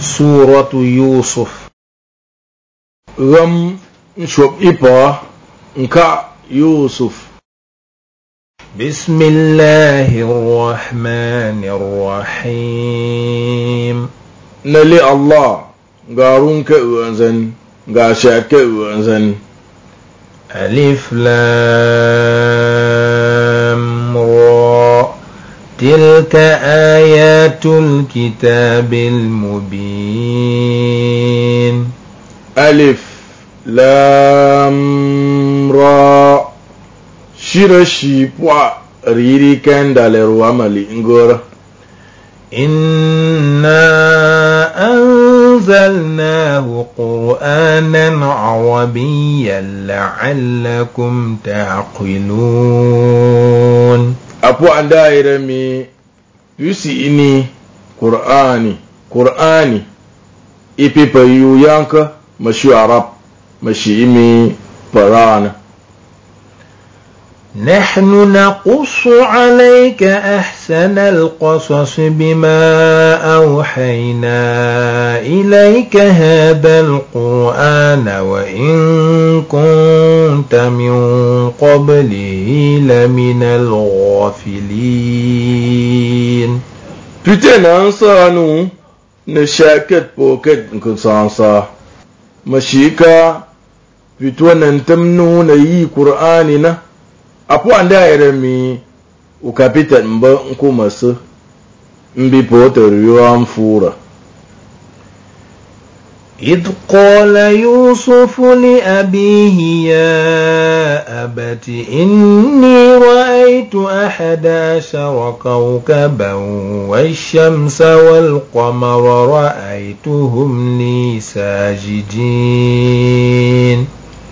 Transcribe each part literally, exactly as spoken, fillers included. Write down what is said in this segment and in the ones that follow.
سورة يوسف غم شوب إبا نكا يوسف بسم الله الرحمن الرحيم نلي الله غارون كأوانزن غاشا كأوانزن ألف لام را تلك آيات الكتاب المبين ألف لام را شيرشي بوا ريري كان دالرو عملي انغور إنا أنزلناه قرآنا عربيا لعلكم تعقلون أبو عندها رمي يسي إني قرآني قرآني إبي بيو يانك مشي عرب مشي إمي برانا نحن نقص عليك أحسن القصص بما أوحينا إليك هذا القرآن وإن كنت من قبله لمن الغافلين Putain ansa nu ne shaket poket nkunsansa mashika pitwa nantamnu na yi Qur'ani na apo anda yeremi ukapita mba nkumasu mbi poter yuamfura إذ قال يوسف لأبيه يا أبت إني رأيت أحد عشر كوكبا والشمس والقمر رأيتهم لي ساجدين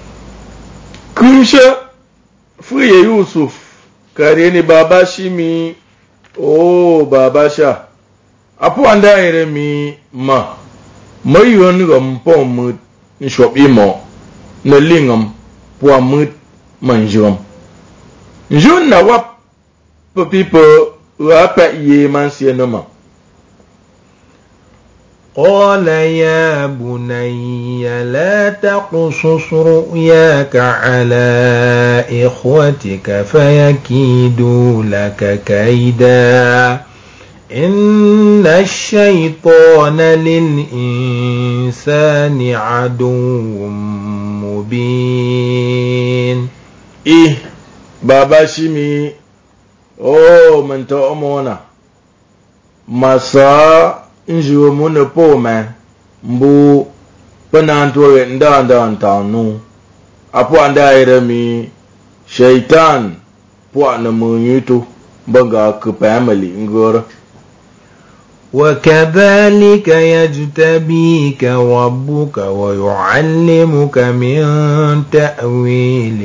كنشا فوي يوسف كاريني بابا شيمي أو بابا شا أبو عندها يرمي ما Mayun gam pomut ni shop imo na lingam pomut manjum njun na wap pipo wapa ye mansienoma قال يا بني لا تقصص رؤياك على إخوتك فيكيدوا لك كيدا إن الشيطان للإنسان عدو مبين إيه بابا شيمي أوه من تأمونا مسا إنجو من بوما مبو بنانتو ندان دان تانو أبو أندايرمي شيطان بو أنمونيتو بغا كباملي نغور وكذلك يجتبيك ربك ويعلمك من تأويل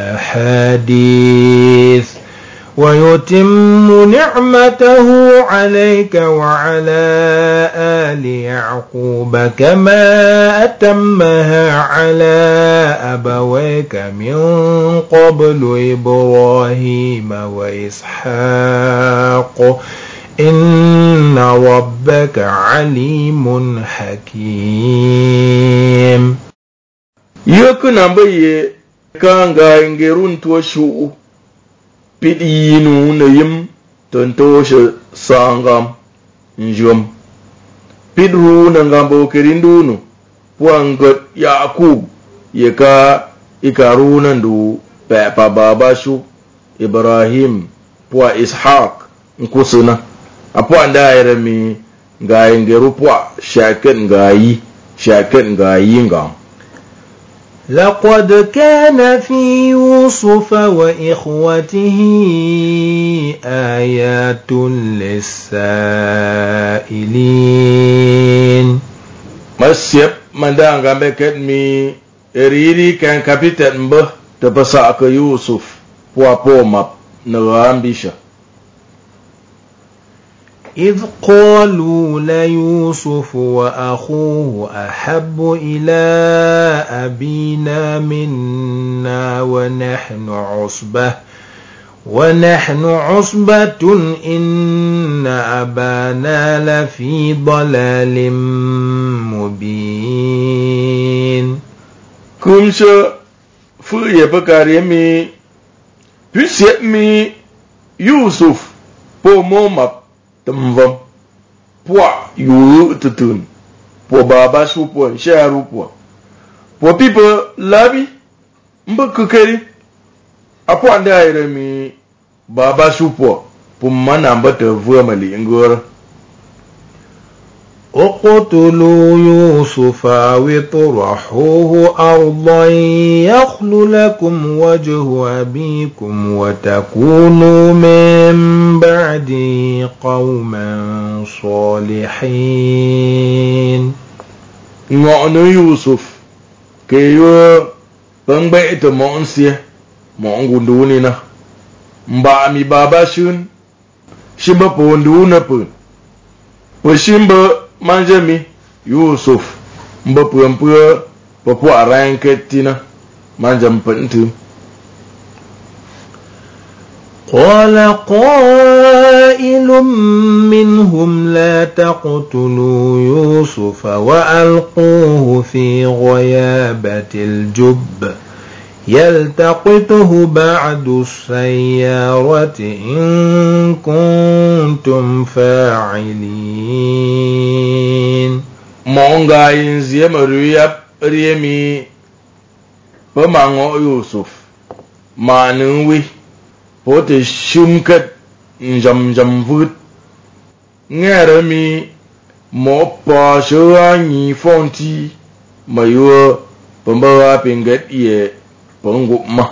الأحاديث ويتم نعمته عليك وعلى آل يعقوب كما أتمها على أبويك من قبل إبراهيم وإسحاق إن ربك عليم حكيم يكن بي كانغا انجرون توشو بيدينو نيم تنتوش سانغام نجوم بيدرو نغامبو كريندونو بوانغت يعقوب يكا إكارونندو بابا باباشو إبراهيم بوا إسحاق نكوسنا apo anda yeremi ngai ngeru pwa shaken ngai shaken ngai ngam لقد كان في يوسف وإخوته آيات للسائلين مسيب mandanga beket mi eriri kan kapitan mbah tepasa ke Yusuf pwa pomap ngambisha إذ قالوا ليوسف وأخوه أحب إلى أبينا منا ونحن عصبة ونحن عصبة إن أبانا لفي ضلال Comme ça, faut y pas carré mi, puis c'est mi Yusuf pour mon map, tamvam, pour you tutun, pour baba sou pour sharu pour, pour people labi, mbakukeri, apo anda ire mi baba sou pour, pour manamba te vuamali ngora. اقتلوا يوسف أو اطرحوه أرضا يخل لكم وجه أبيكم وتكونوا من بعده قوما صالحين. Ngọnụ Yusuf keyo pengbe ito monsie mongundu ni na mba mi baba shun shimba pondu na pun po shimba manjami Yusuf mba pumpua popo aranketina manjam pentu. قال قائل منهم لا تقتلوا يوسف وألقوه في غيابة الجب يلتقطه بعد السيارة إن كنتم فاعلين. مونغا ينزي مريب ريمي بمانغو يوسف ما نوي pote shumkat njam jam vut ngere mi mo pa shwa ni fonti mayo pamba pinget ye pongu ma.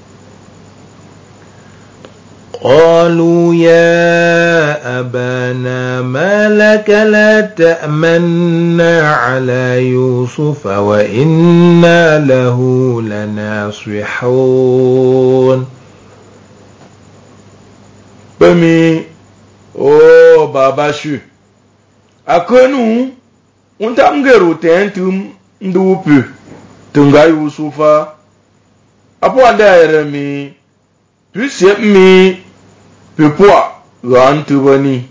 قالوا يا أبانا ما لك لا تأمنا على يوسف وإنا له لناصحون. Bami oh baba shu akonu untamgeru tentum ndupu tunga Yusufa apo anda mi pusie mi pupua rantubani.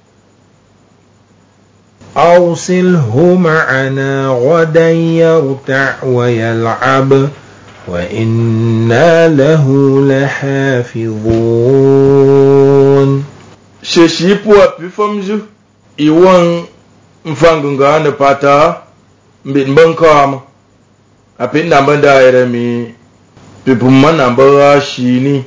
أرسله معنا غدا يرتع ويلعب وإنا له لحافظون. Sheshi pua pifamju iwan mfangunga na pata mbit mbankam apin namba daire mi pipumma namba shini.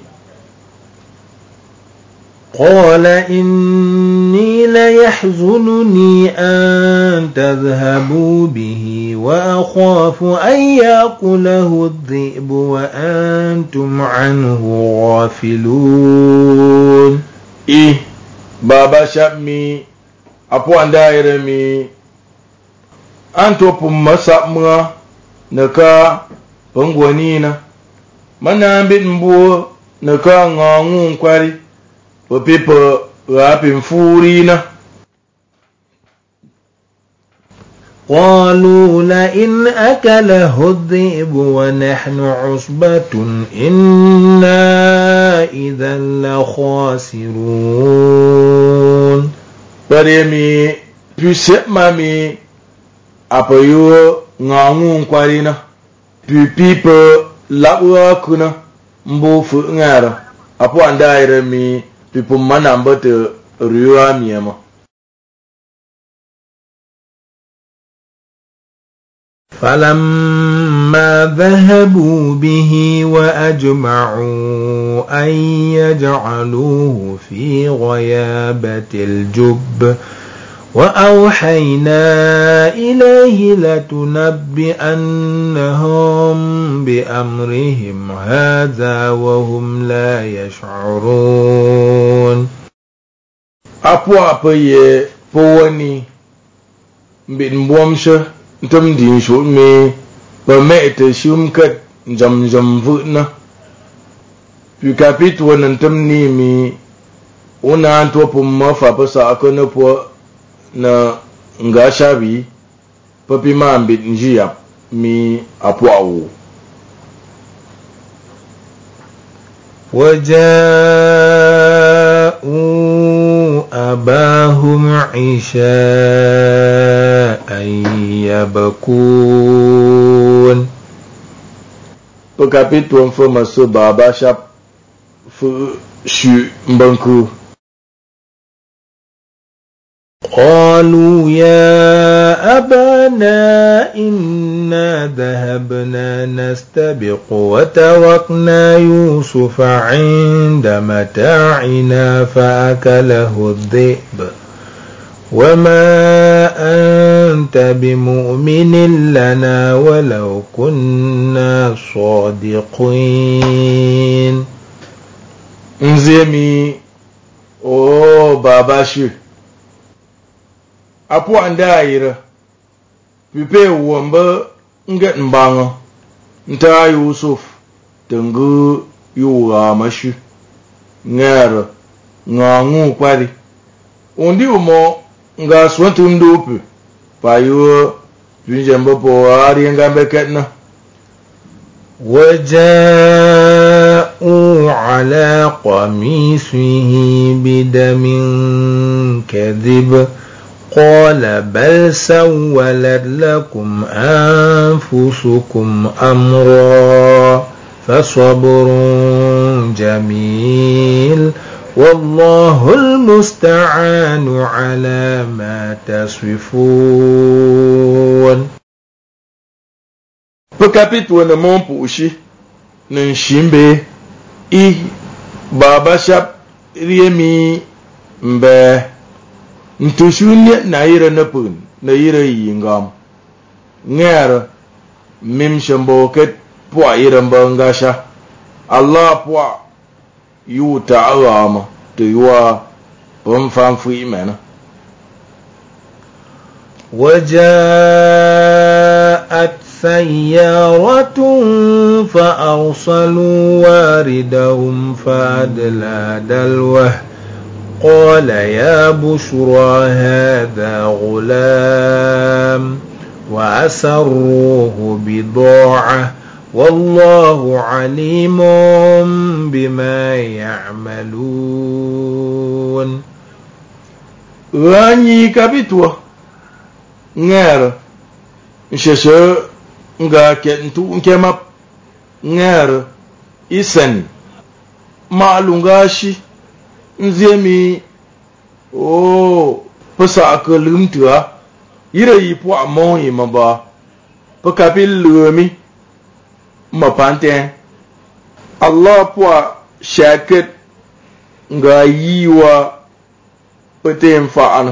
قال إني ليحزنني أن تذهبوا به وأخاف أن يأكله الذئب وأنتم عنه غافلون. إيه بابا شابمي أبو أنداير مي أنتو بما سابما نكا بنغوانينا منا بيت مبو نكا نغانغون كواري وبيبا رابين فورينا. قالوا لئن أكله الذئب ونحن عصبة إنا إذا لخاسرون. Baremi pusep mami apayo ngangun kwarina pu pipa labwa kuna mbofu ngara apo andaire mi pipu manambate ruwa miyama. فلما ذهبوا به وأجمعوا أن يجعلوه في غيابة الجب وأوحينا إليه لتنبئنهم بأمرهم هذا وهم لا يشعرون. Apo apaye powani mbin buamsha ntam din shu me ba mete shumkat jam jam vutna pi kapit wonan tam ni mi una anto pumma fa pasa akona po na nga shabi papi ma mbit njia mi apo awu. وجاءوا أباهم عشاء يبكون. Pekapituan fe masu baba shap fe shu mbanku. قالوا يا أبانا إنا ذهبنا نستبق وتركنا يوسف عند متاعنا فأكله الذئب وما أنت بمؤمن لنا ولو كنا صادقين. Nzemi o baba shu apu anda ayira pipe womba nget mbanga nta Yusuf tengu yuwa mashu ngara ngangu kwari undi umo nga swantum ndope payo tunjemba po ari ngambe ketna. وجاءوا على قميصه بدم كذب قال بل سولت لكم أنفسكم أمرا فصبر جميل والله المستعان على ما تصفون. Pekapituwa na mompu ushi na nshimbe I baba shap riemi mbe ntushunye na ira na pun na ira yingam ngera mim shamboket pwa ira mbangasha Allah pwa yu ta'ama tuywa pamfam fu imena. وجاءت سيارة فأرسلوا واردهم فأدلى دلوه قال يا بشرى هذا غلام وأسروه بضاعة والله عليم بما يعملون. Ranyi kapitwa ngera nsheshe nga kentu nkemap ngera isen maalungashi nzemi o pasa akalumtua yira yipo amon yimaba pakapil lumi mapante Allah pwa shaket nga yiwa patem faana.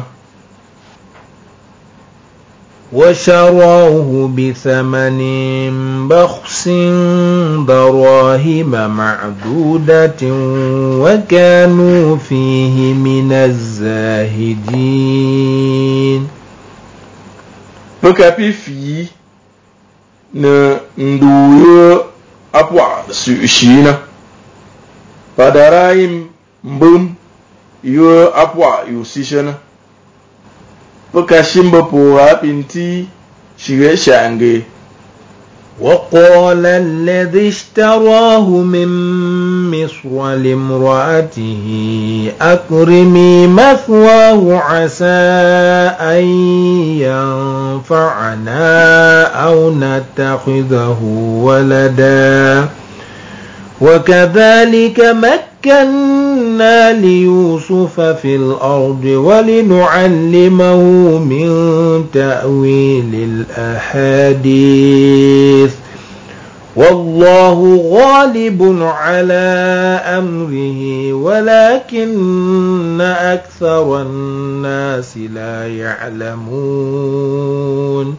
وشروه بثمن بخس دراهم معدودة وكانوا فيه من الزاهدين. Pekapi fi na nduyo apwa sushina padaraim mbum yo apwa yusishana Pekashimba poa pinti shige shange. وقال الذي اشتراه من مصر لامرأته أكرمي مثواه عسى أن ينفعنا أو نتخذه ولدا وكذلك مكنا ليوسف في الأرض ولنعلمه من تأويل الأحاديث والله غالب على أمره ولكن أكثر الناس لا يعلمون.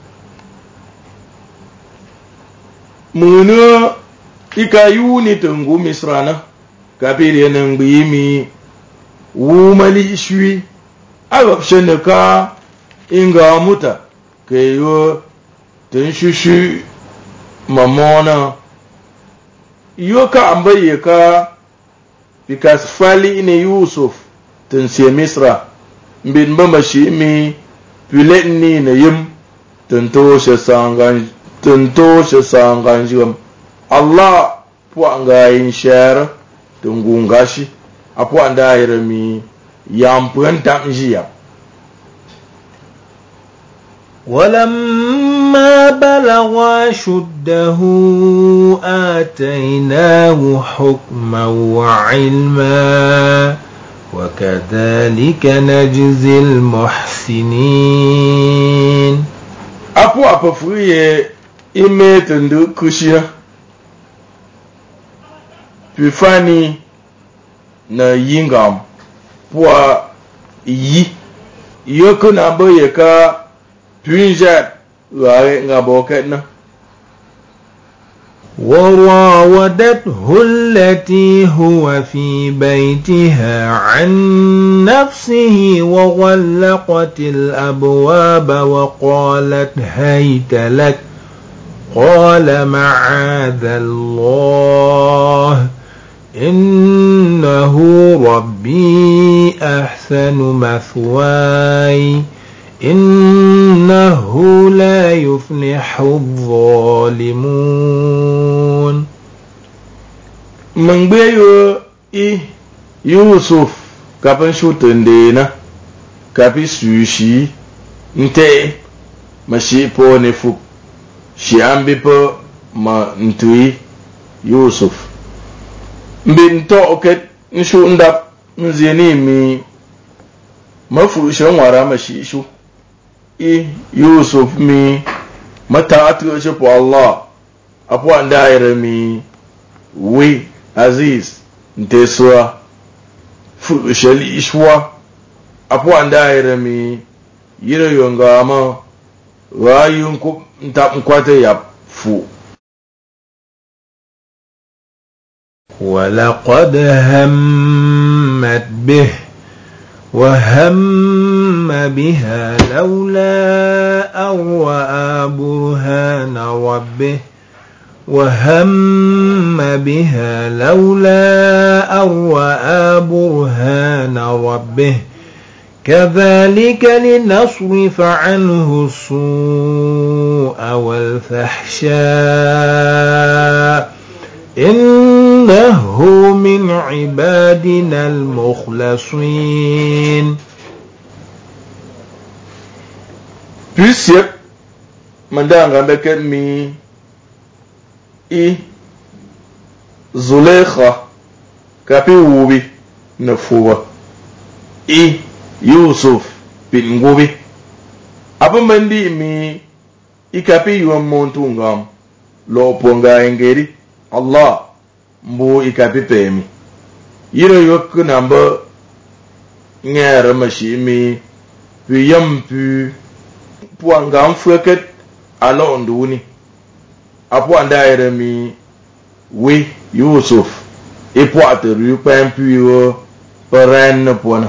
Muna ikayuni tungu misrana kapiri nangbiimi wumali shui agapsheneka inga muta keyo tenshushu mamona yoka ambaye ka bikas fali ine Yusuf tensie misra mbin bamba shimi piletni ne yim tento shesangan tento shesangan jum Allah puwa ngayin share tungungashi apuwa ndahirami yampuan tamjiya. ولما فلما بلغ أشده آتيناه حكما وعلما وكذلك نجزي المحسنين. Apo apofuye imetundu kushia pifani na yingam pua yi yoko na boye ka pinja wa ngaboketna. وراودته التي هو في بيتها عن نفسه وغلقت الأبواب وقالت هيت لك قال معاذ الله إنه ربي أحسن مثواي إنه لا يفلح الظالمون. من بيو إي يوسف كابن شوتندينا كابي سوشي نتي ماشي بو نفوك شي أمبي بو ما نتوي يوسف بنتو أوكت نشو ندب نزيني مي مفروشن ورا ماشي شو i Yusuf mi mata atu ce po Allah apo anda ire mi wi aziz nteswa fu shali ishwa apo anda ire mi yire yonga ma wayun ku nta kwate ya fu. ولقد همت به وهم بها لولا أن رأى برهان ربه وهم بها لولا أن رأى برهان ربه كذلك لنصرف عنه السوء والفحشاء إنه من عبادنا المخلصين. Puisque mandanga beke mi i Zulekha kapi wubi na fuwa i Yusuf bin ngubi abin bandi mi i kapi yuwan montu ngam lo ponga engeri Allah mbu i kapi pemi yiro yok namba ngere mashi mi pu yam pu puanga mfuket alo nduni apo andaire mi we Yusuf e po ateru pampiwo paran pona.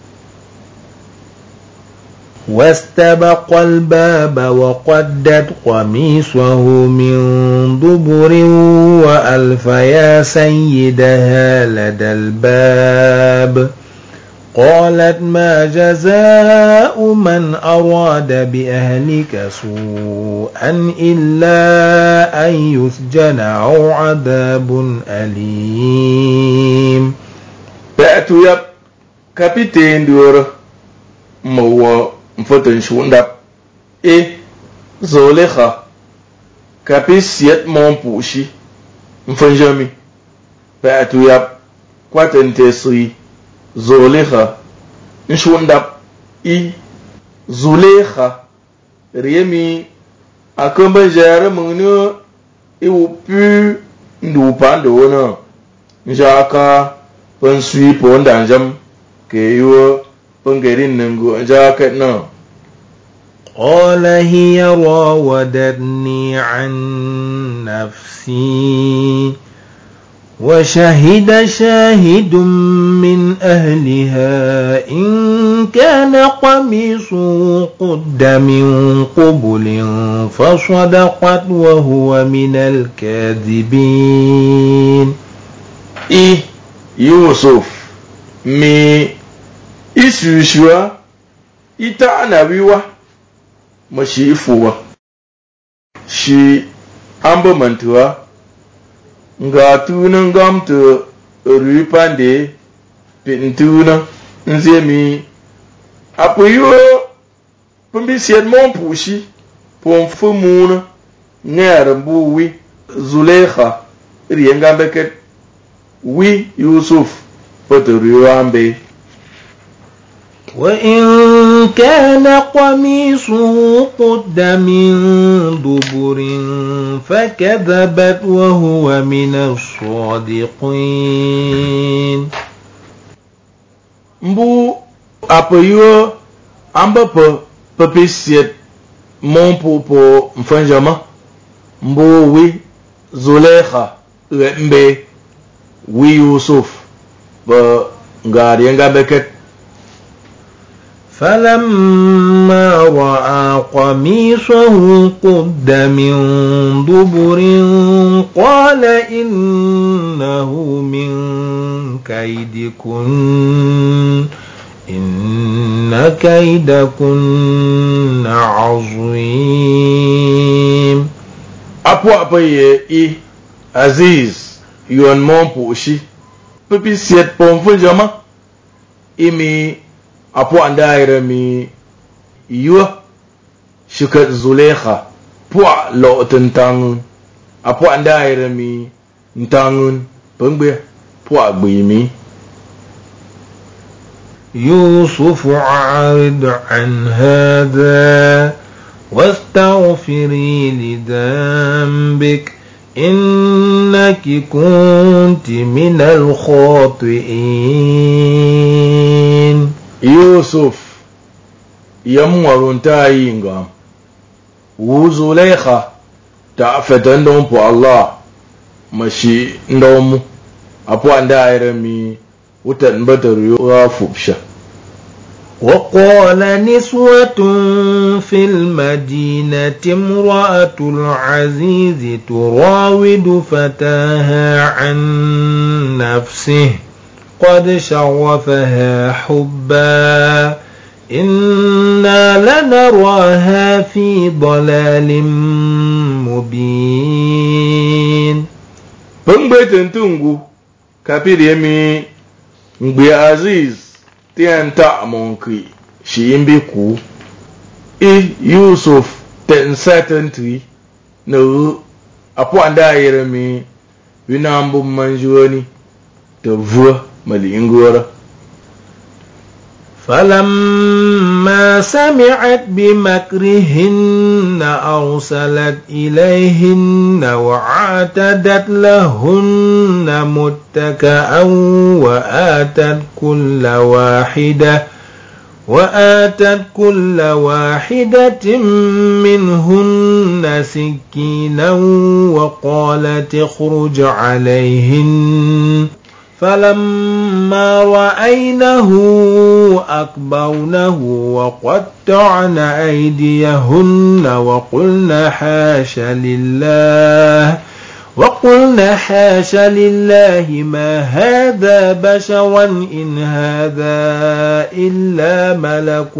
واستبق الباب وقدت قميصه من دبر وألف يا سيدها لدى الباب قالت ما جزاء من أراد بأهلك سوءا إلا أن يسجن أو عذاب أليم. بأتو يب كابتن دور مو mfoten shundap e Zulekha kapi siet mon pushi mfonjami ba'atu yap kwatente sui Zulekha nshundap i Zulekha riemi akamba jara mungno e upu ndu pando na njaka pensui pondanjam ke yo pengerin nenggu jaket na. قال هي راودتني عن نفسي وشهد شاهد من أهلها إن كان قميصه قد من قبل فصدقت وهو من الكاذبين. إي يوسف مي إسوشوا إتانا بيوا mashi fuwa shi amba mantuwa nga tunan gamta rupande pintuna nzemi apuyo pumbi siet mon pushi pon fumuna ngere mbu wi Zulekha rienga beket wi Yusuf poturiwambe. وإن كان قميصه قد من دبر فكذبت وهو من الصادقين. Mbu apoyo amba pe pepisiet mon popo mfanjama mbu wi Zulekha rembe wi Yusuf ba ngari nga beket. فلما رأى قميصه قد من دبر قال إنه من كيدكن إن كيدكن عظيم. Apo apoye i Aziz yon mon pushi pepi siet pomful jama imi apo andaire mi yua shikat Zulekha pua lo tentangun apo andaire mi ntangun pengbe pua gbimi. يوسف أعرض عن هذا واستغفري لذنبك إنك كنت من الخاطئين. Yusuf yamwarunta yinga wu Zulekha ta fetan don po Allah mashi ndomu apo andaire mi wutan bataru wa fubsha. وقال نسوة في المدينة امرأة العزيز تراود فتاها عن نفسه قد شغفها حبا إنا لنراها في ضلال مبين. Pengbeten tunggu kapir yemi ngbe Aziz tianta monki shi imbi ku i Yusuf ten certainty no apo anda yeremi winambu manjuani to vua mali ingora. فلما سمعت بمكرهن أرسلت إليهن وأعتدت لهن متكئا وآتت كل واحدة وآتت كل واحدة منهن سكينا وقالت اخرج عليهن فلما رأينه أكبرنه وقطعن أيديهن وقلن حاش لله وقلن حاش لله ما هذا بشرا إن هذا إلا ملك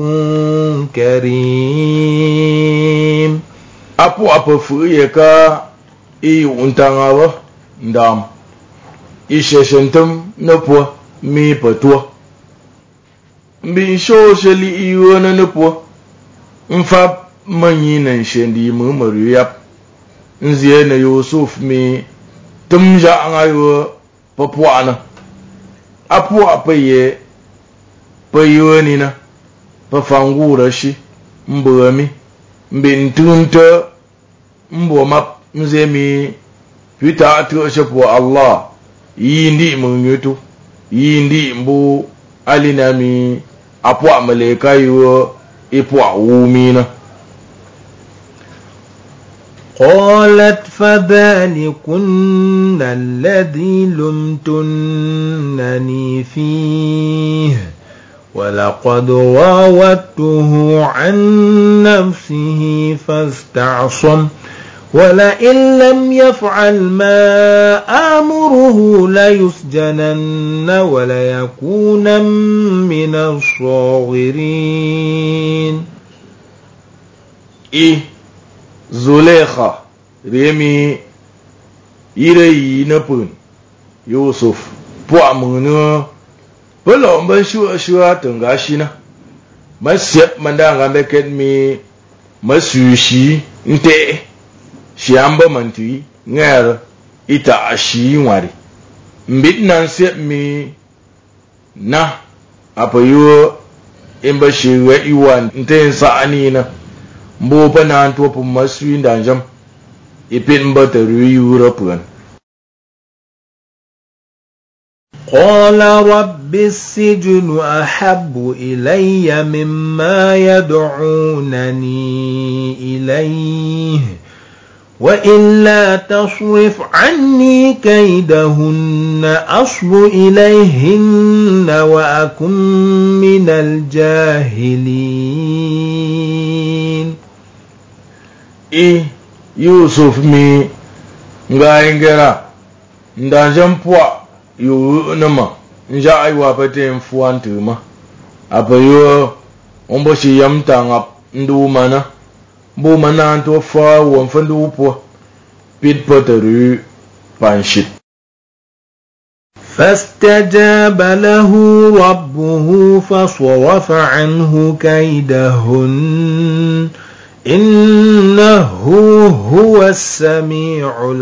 كريم. Apo apo fuyeka i untangawa ndam isheshentum nopo mi patwa mbi sho sheli iwana nopo mfa manyi nan shendi mu mariyap nziye na Yusuf mi tumja angayo papwana apo apaye payoni na pafangura shi mbami mbi ntunta mbo map nzemi pita atu shapo Allah yindi mungutu yindi mbu alinami apo amaleka yo ipo awumina. قالت فذلكن الذي لمتنني فيه ولقد راودته عن نفسه فاستعصم ولئن لم يفعل ما آمره ليسجنن وليكون من الصاغرين. I Zulekha remi ire napun Yusuf po amunu polo mba shua shua tungashina masyep mandanga beket mi masushi nte shiamba manti ngara ita ashi wari mbit nan se mi na apayo imba shiwe iwan nte sa anina mbo pa nan to pu maswi ndanjam ipin mba taru European. قال رب السجن أحب إلي مما يدعونني إليه وإلا تصرف عني كيدهن أصب إليهن وأكن من الجاهلين. إيه يوسف مي ngaingera ndajampwa yu nama nja aiwa pate mfuan tuma apa yo ombo shi yamta ngap ndu mana bu mana to fa won fandu po pit poteru panshit. فاستجاب له ربه فصرف عنه كيدهن إنه هو السميع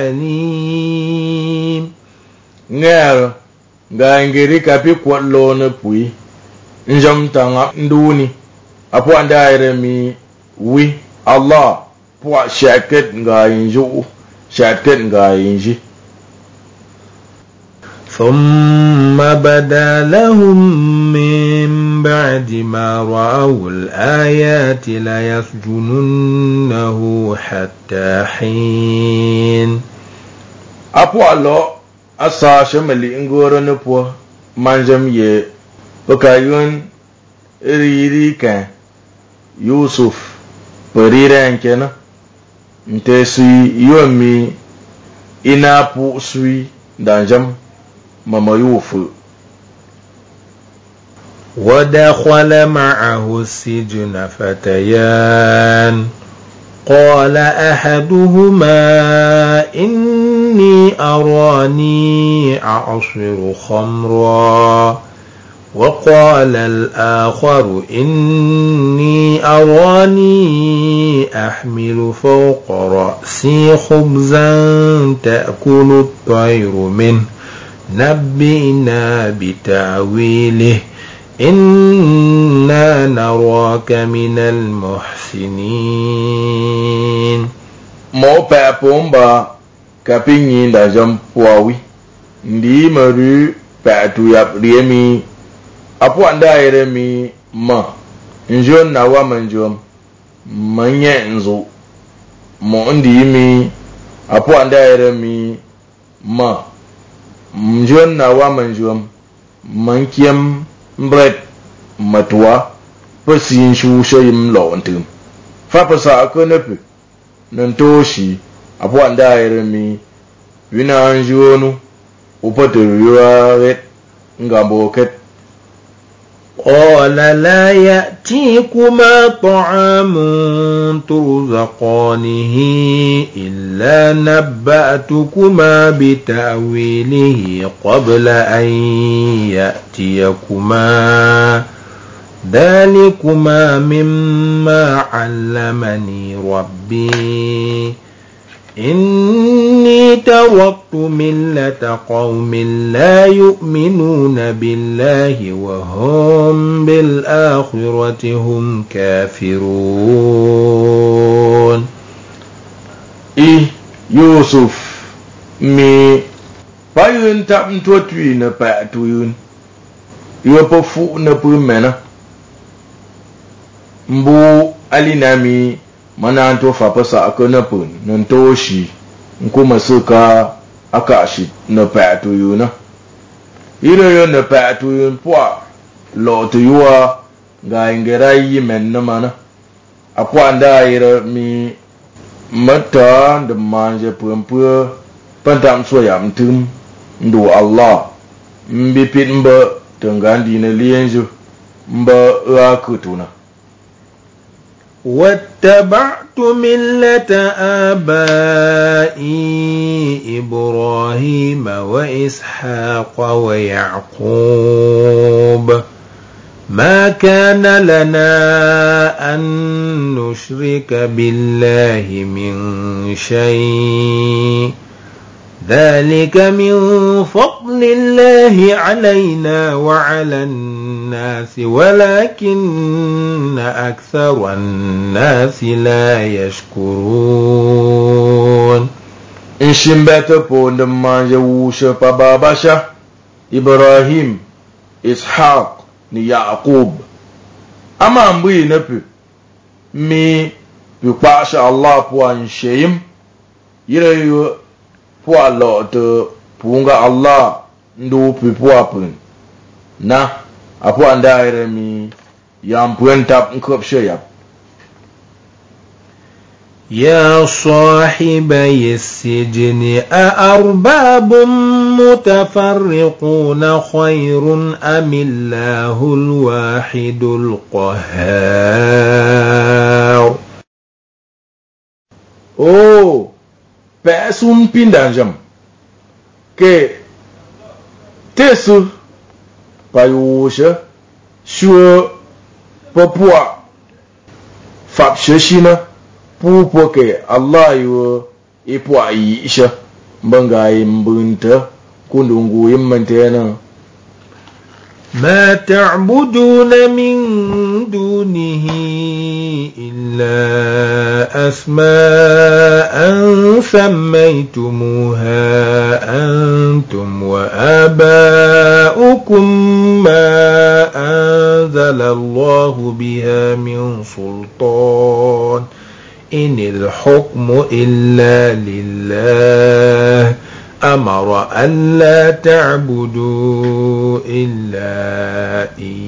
العليم. ngero ga ngiri kapi kwallo na pui njam tanga nduni apo andaire mi wi Allah po shaket ga inju shaket ga inji. ثم بدا لهم من بعد ما رأوا الآيات ليسجننه حتى حين. apo Allah asa shamali ingoro na po manjam ye pakayun iri kan Yusuf periran kena nte sui yomi ina pu sui danjam mama yufu. ودخل معه السجن فتيان قال أحدهما إني أراني أعصر خمرا وقال الآخر إني أراني أحمل فوق رأسي خبزا تأكل الطير منه نبئنا بتأويله إنا نراك من المحسنين. mo pa pomba kapinyi da jampuawi ndi maru pa tu yap riemi apo anda iremi ma njon na wa manjom manye nzo mo ndi mi apo anda iremi ma njon na wa manjom mankiem mbret matwa pasin shu shayim lawantum fa pasa akonepe nantoshi apo anda iremi wina anjonu upateriwa ret ngamboket. قال لا يأتيكما طعام ترزقانه إلا نبأتكما بتأويله قبل أن يأتيكما ذلكما مما علمني ربي إني تركت ملة قوم لا يؤمنون بالله وهم بالآخرة هم كافرون. إيه يوسف مي بايون تام توتوي نبأتوين يوبفو نبومنا mbu alinami mana to fa pasa akona pun nanto shi nkuma suka akashi na patu yuna iro yo na patu yun pwa lo to yuwa ga ingera yi men na mana apwa nda ira mi mata da manje pumpu pantam so yam tum ndu Allah mbi pit mba tangandi na lienjo mba akutuna. واتبعت ملة آبائي إبراهيم وإسحاق ويعقوب ما كان لنا أن نشرك بالله من شيء ذلك من فضل الله علينا وعلى الناس ولكن أكثر الناس لا يشكرون. إن شمبت بولما يوش فبابشا إبراهيم إسحاق ni Yaqub ama mbui na pu mi pu pa sha Allah pu an sheyim yire yo pu Allah to punga Allah ndu pu pu apun na apu anda ire mi yam puen tap nkop sheyap. يا صاحبي السجن أأرباب متفرقون خير أم الله الواحد القهار. Oh, pesun pindanjam ke tesu payusha shu papua fap shishina pupo ke Allah yu ipo aisha bangai mbunta kundungu yimantena. ما تعبدون من دونه إلا أسماء سميتموها أنتم وآباؤكم ما أنزل الله بها من سلطان إن الحكم إلا لله أمر ألا تعبدوا إلا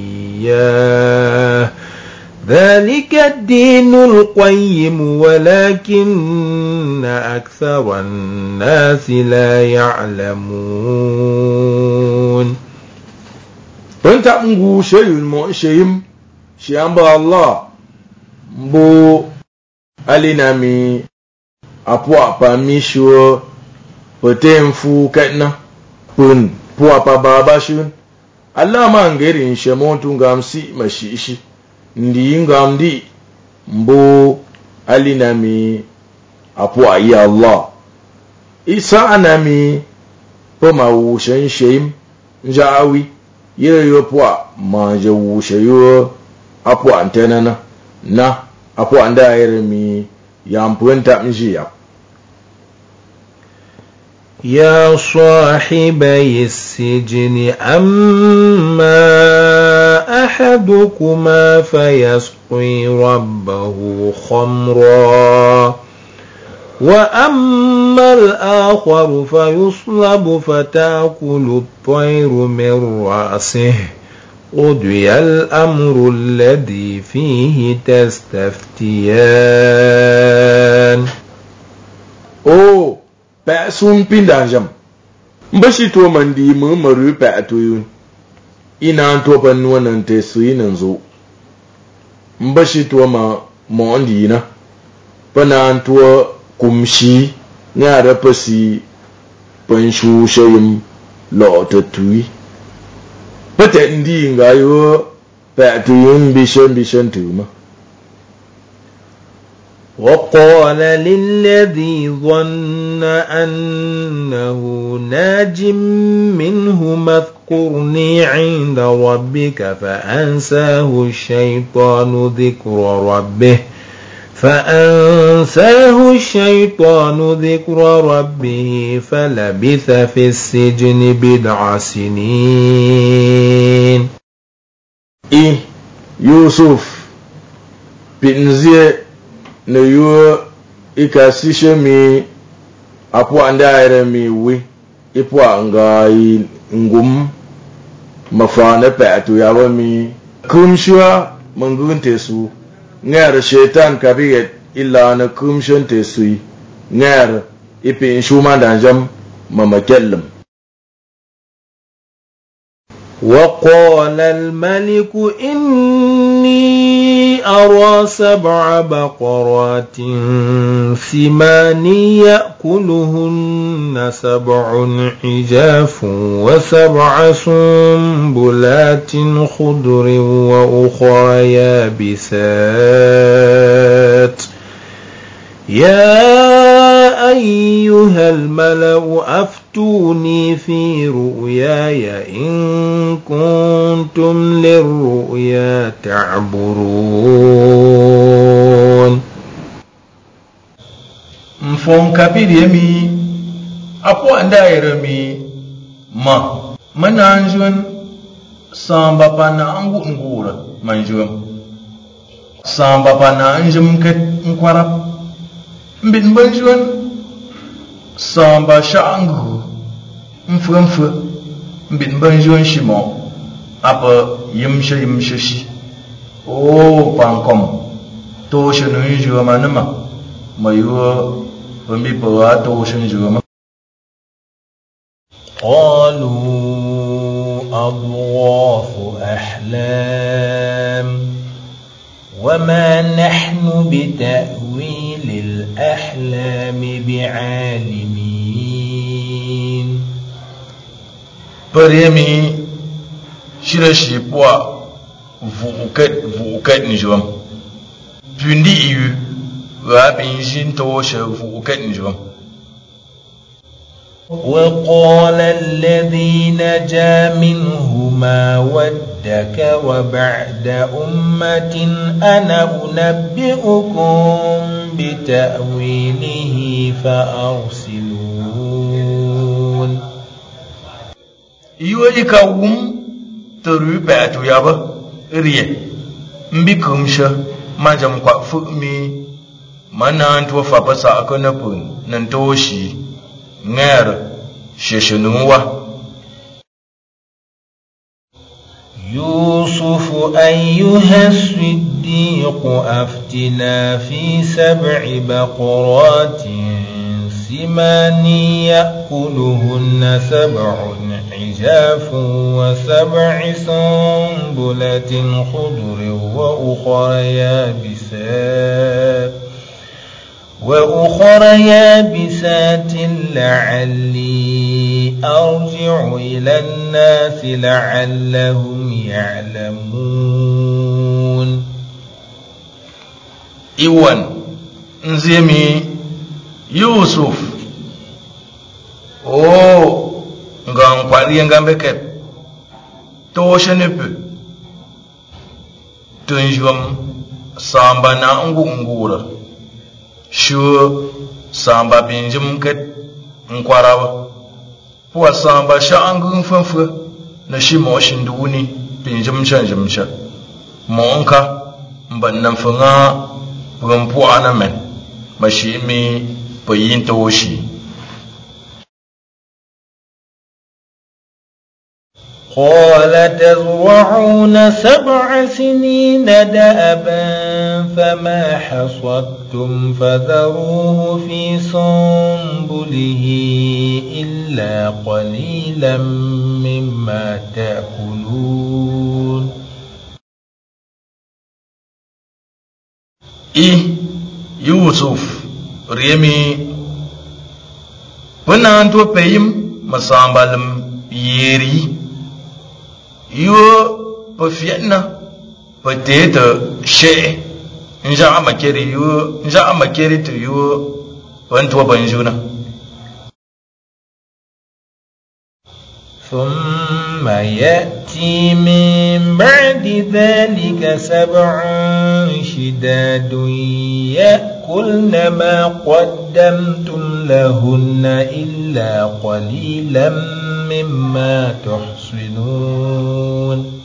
إياه ذلك الدين القيم ولكن أكثر الناس لا يعلمون. فانت أنقو شيء المؤشيم شيئا الله مبو alinami apua pamisho potemfu katna pun pua pa babashun Allah mangerin shemontu ngamsi mashishi ndi ngamdi mbo alinami apua ya Allah isa anami poma wushen sheim njawi yire yo pua manje wusheyo apua antenana na apo anda yeremi yampuenta mjia. يا صاحبي السجن أما أحدكما فيسقي ربه خمرا وأما الآخر فيصلب فتأكل الطير من رأسه قضي الأمر الذي فيه تستفتيان. Oh, pa'sun pindanjam. Mbashi to mandi mu maru pa'atuyun. Ina to pannuwa nan te suyi nan zo. Mbashi to ma mondi na. Pana to kumshi ngara pasi panshu shayim lo tatui. Pate ndi ngayo pa'atuyun bishan bishan tuma. وقال للذي ظن أنه ناج منهما اذكرني عند ربك فأنساه الشيطان ذكر ربه فأنساه الشيطان ذكر ربه فلبث في السجن بضع سنين. إيه يوسف بنزيه na yuo ikasishe mi apo andaire mi wi ipo angai ngum mafana patu yawa mi kumshwa mangunte su ngar shaitan kabiyet illa na kumshon te sui ngar ipi shuma danjam mamakellam. وقال الملك إني أرى سبع بقرات سمان يأكلهن سبع عجاف وسبع سنبلات خضر وأخر يابسات يا أيها الملأ أفتوني في رؤياي إن كنتم للرؤيا تعبرون. Mfon kabiri yemi apo andaire mi ma mananjun samba pana angu ngura manjum samba pana anjum ket nkwara mbin banjun samba shangu mfumfu mbin banjun shimo apa yimsha yimsha shi o pankom to shenu juma nama mayo pembi bawa to shenu juma. قالوا أضغاث أحلام وما نحن بتأويل الأحلام بعالمين. بريمي شرشي بوا فوكت فوكت نجوم بندي يو وابنجين توش فوكت نجوم. وقال الذي نجا منهما وادكر بعد أمة أنا أنبئكم بتأويله فأرسلون. يويكاوم تربعت يابا ريه مبكمشا ما جم قفمي منان توفى بس أكنبون ننتوشي غير ششنوا. يوسف أيها الصديق أفتنا في سبع بقرات سمان يأكلهن سبع عجاف وسبع سنبلات خضر وأخر يابسات وأخر يابسات لعلي أرجع إلى الناس لعلهم يعلمون. إيوان نزيمي يوسف o ngan kwali ngambe ket to shenepe tunjum samba na ngu ngura shu samba binjum ket nkwarawa po samba shangu fanfu na shi mo shinduni binjum chanjum cha monka mbannan funga pumpu anamen mashimi payin toshi. قال تزرعون سبع سنين دأبا فما حصدتم فذروه في سنبله إلا قليلا مما تأكلون. إيه يوسف ريمي بنا أنتو بيم مسامبالم يري yo pafiana patete she nja amakeri yo nja amakeri to yo bantu banjuna. ثم يأتي من بعد ذلك سبع شداد يأكلن ما قدمتم لهن إلا قليلا مما تحصنون.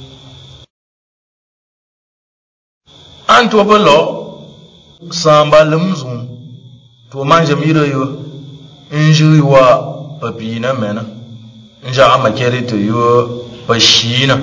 أنتو بلو سامبا لمزون تو مانجا ميريو انجي وا بابينا منا نجا أمكيري تو يو بشينا.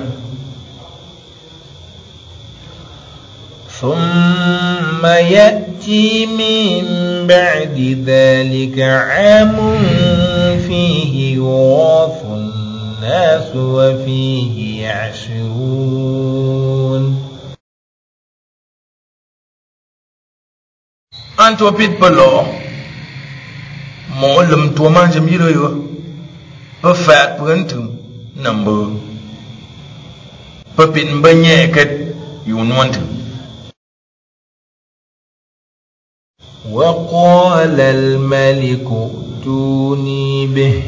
ثم يأتي من بعد ذلك عام فيه يغاث الناس وفيه يعصرون. anto pit pelo mo lum to man jam yiro yo pa fat prentum number pa pit mbanye ket yun want وقال الملك ائتوني به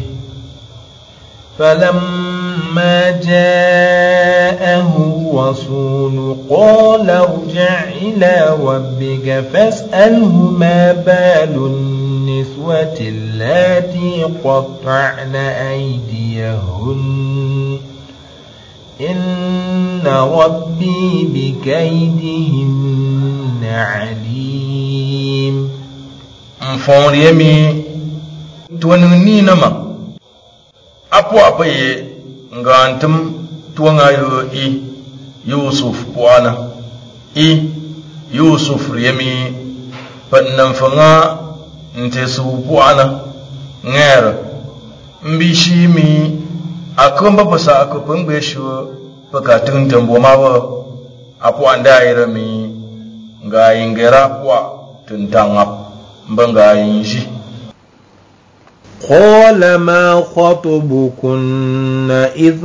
فلما جاءه الرسول قال ارجع إلى ربك فاسأله ما بال النسوة اللاتي قطعن أيديهن إن ربي بكيدهن عليم. mfon yemi tuwan ni nama apo apaye ngantum tuwanga yo i Yusuf puana i Yusuf yemi pannan fanga nte su puana ngera mbishi mi akomba pasa akopang besho pakatun tambo mawa apo andaira mi nga ingera kwa tuntangap mbanga inji. قال ما خطبكن إذ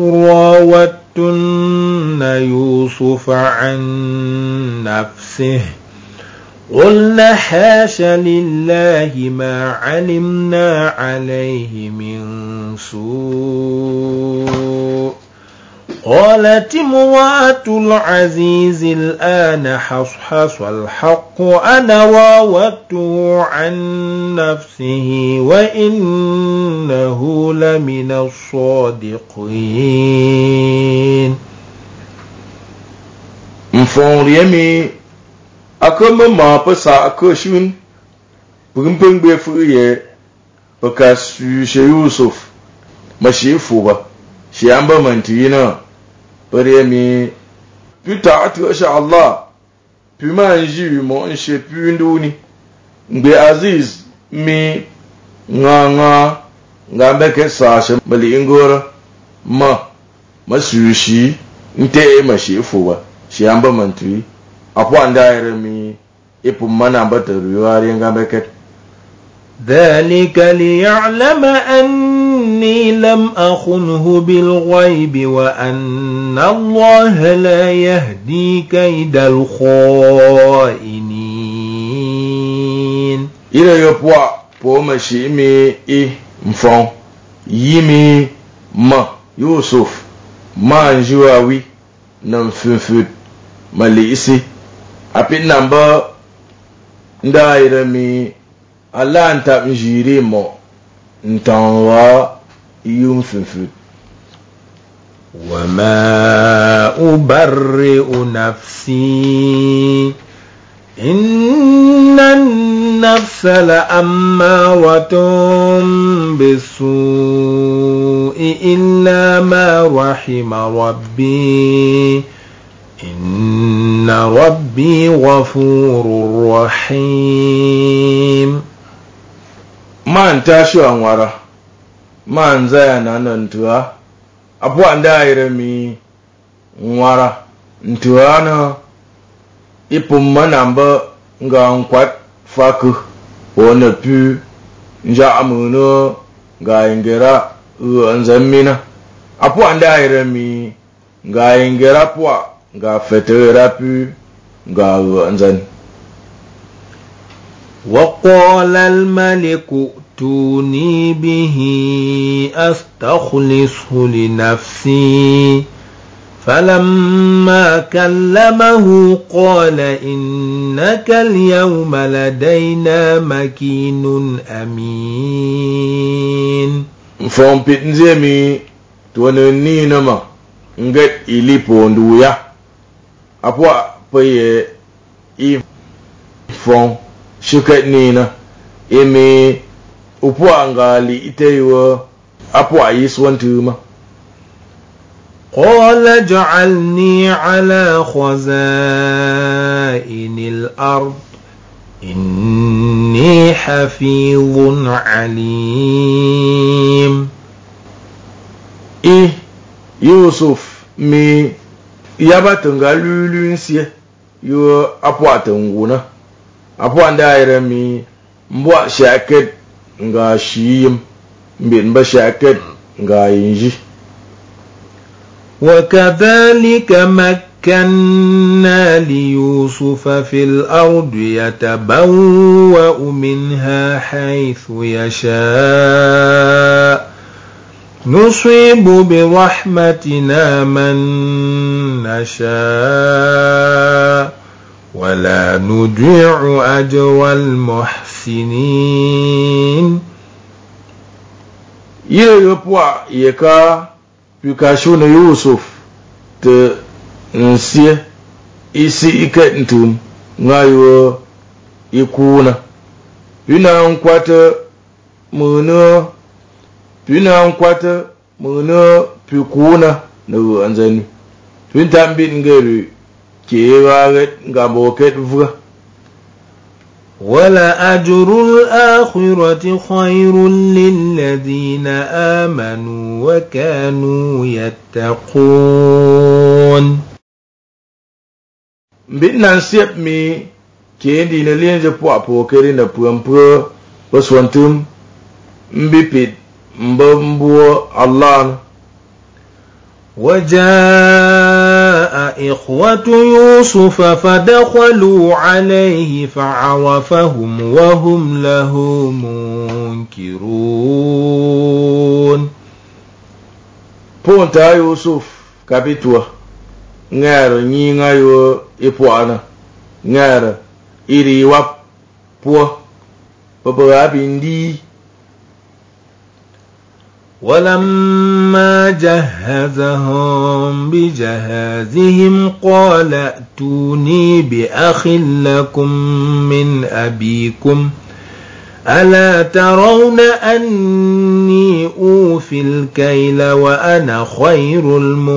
راوتن يوسف عن نفسه قلنا حاش لله ما علمنا عليه من سوء قالت امرأة العزيز الآن حصحص الحق أنا راودته عن نفسه وإنه لمن الصادقين. mfon yemi akoma ma pasa akoshun bumpeng be fuye pakasu she Yusuf mashifu ba shi amba mantina Yemi puta atu insha Allah puma nji mo nshe punduni ngbe Aziz mi nganga ngambe ke sashe mali ingora ma masushi nte mashifu ba shi amba mantui apo andaire mi ipu mana bataru yari ngambe ke ذلك ليعلم أني لم أخنه بالغيب وأن الله لا يهدي كيد الخائنين. إلى يبوا بوما شيمي إيه مفون يمي ما يوسف ما نجواوي نمفنفد ماليسي أبي نمبر ndairami Allah nta mjiri mo ntanwa yumfufut وما أبرئ نفسي إن النفس لأمارة بالسوء إلا ما رحم ربي إن ربي غفور رحيم. man tashi anwara man zaya nan ntuwa abu anda iremi nwara ntuwa na ipum manamba nga nkwat faku wona pu nja amuno nga ingera nzamina abu anda iremi nga ingera pwa nga fetera pu nga nzan. وقال الملك ائتوني به أستخلصه لنفسي فلما كلمه قال إنك اليوم لدينا مكين أمين. From Pitnzemi to an Ninama get Iliponduya Apua Paye if from Shukat Nina Emi Upuangali Itewa Apua Yiswantuma. قال اجعلني على خزائن الأرض إني حفيظ عليم. إيه يوسف mi yabatunga lulunsie yo apwatunguna apo anda mi mbwa shaket nga shiyim mbin ba shaket nga yinji. وكذلك مكنا ليوسف في الأرض يتبوأ منها حيث يشاء نصيب برحمتنا من نشاء ولا نضيع أجر المحسنين. يريبوا يكا Pukashu na Yusuf te nsie isi ikentum ngayo ikuna pina nkwata muno pina nkwata muno pikuna na anzani pinta mbin ngeri kewaget ngaboket vuga. ولأجر الآخرة خير للذين آمنوا وكانوا يتقون. Mbina siap mi kendi na lienje po apo keri na puampua waswantum mbipit mbambuo Allah. وجاء إخوة يوسف فدخلوا عليه فعرفهم وهم له منكرون. Ponta Yusuf kapitua ngara nyinga yo ipuana ngara iri wap po baba bindi. ولما جهزهم بجهازهم قال ائتوني بأخ لكم من أبيكم ألا ترون أني أوفي الكيل وأنا خير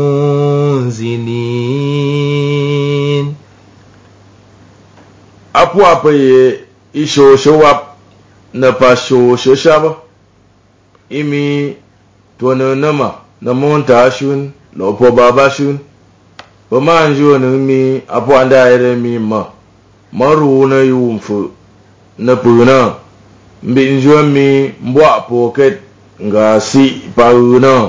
المنزلين. Apu apa ye isho showap na pa sho shoshaba imi tuwana nama na monta shun lopo baba shun ba manjo na mi apo anda ere mi ma maru na yumfu na puna mbinjo mi mbwa poket nga si pauna.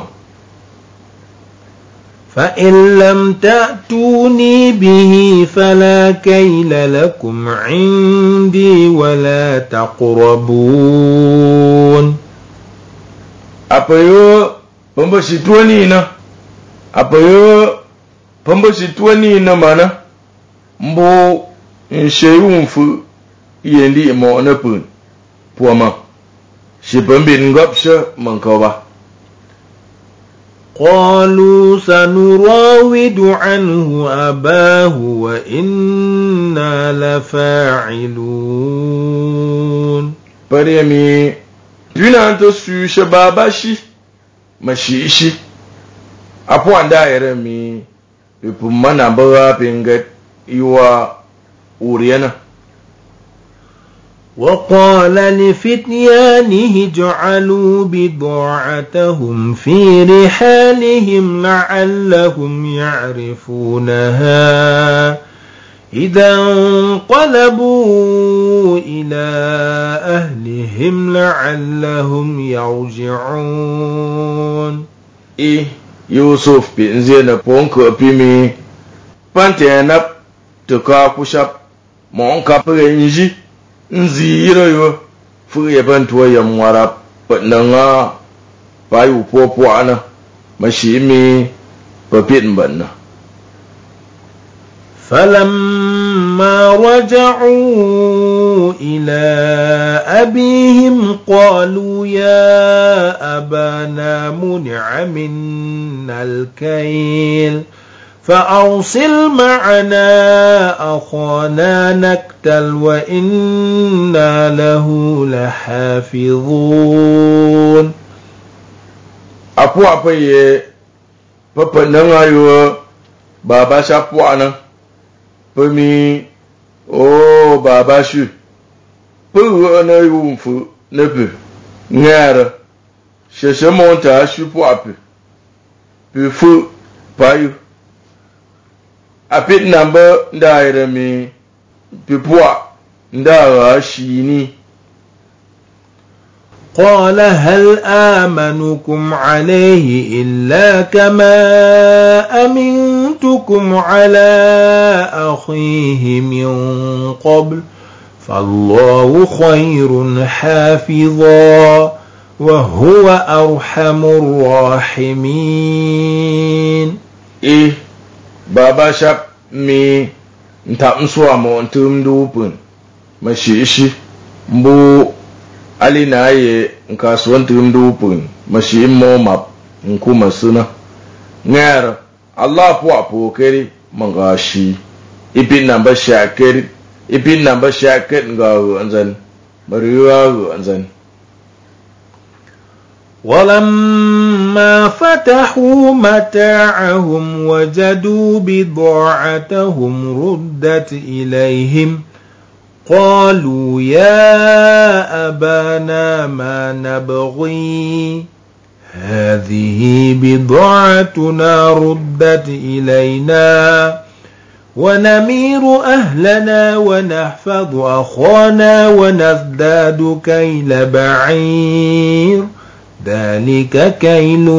فإن لم تأتوني به فلا كيل لكم عندي ولا تقربون. Apayo pambashituani na apayo pambashituani na mana mbo nsheyumfu yendi mo na pun puama shipambin ngapsha mankawa. قالوا سنراود عنه أباه وإنا لفاعلون. Pariyami Pinanto su shababashi mashishi apo anda ere mi pumana bawa pinget iwa uriana. وقال لفتيانه اجعلوا بضاعتهم في رحالهم لعلهم يعرفونها إذا انقلبوا إلى أهلهم لعلهم يرجعون. إيه يوسف بنزينا بونكو بيمي بانتيناب تكاكوشاب مونكا برينجي nzira yo fu yaban tuwa ya mwara nga bayu popo ana mashimi papin banna. فلما رجعوا إلى أبيهم قالوا يا أبانا منع منا الكيل فأرسل معنا أخانا نكتل وإنا له لحافظون. Apo apa ye papa nangayo baba shapuana pemi o baba shu pu na yumfu nepe ngara sheshe monta shu puape pu fu payu apit number ndaire mi pipua ndara shini. قال هل آمنكم عليه إلا كما أمنتكم على أخيه من قبل فالله خير حافظا وهو أرحم الراحمين. إيه بابا شاب مي ntamswa mo ntum dupun mashishi mbu ali na ye nkasuwan ntum dupun mashi mo map nku masuna ngara Allah po apo keri mangashi ipin namba shakeri ipin namba shaket ngaru anzan mariwa anzan. ولما فتحوا متاعهم وجدوا بضاعتهم ردت إليهم قالوا يا أبانا ما نبغي هذه بضاعتنا ردت إلينا ونمير أهلنا ونحفظ أخانا ونزداد كيل بعير ذلك كيل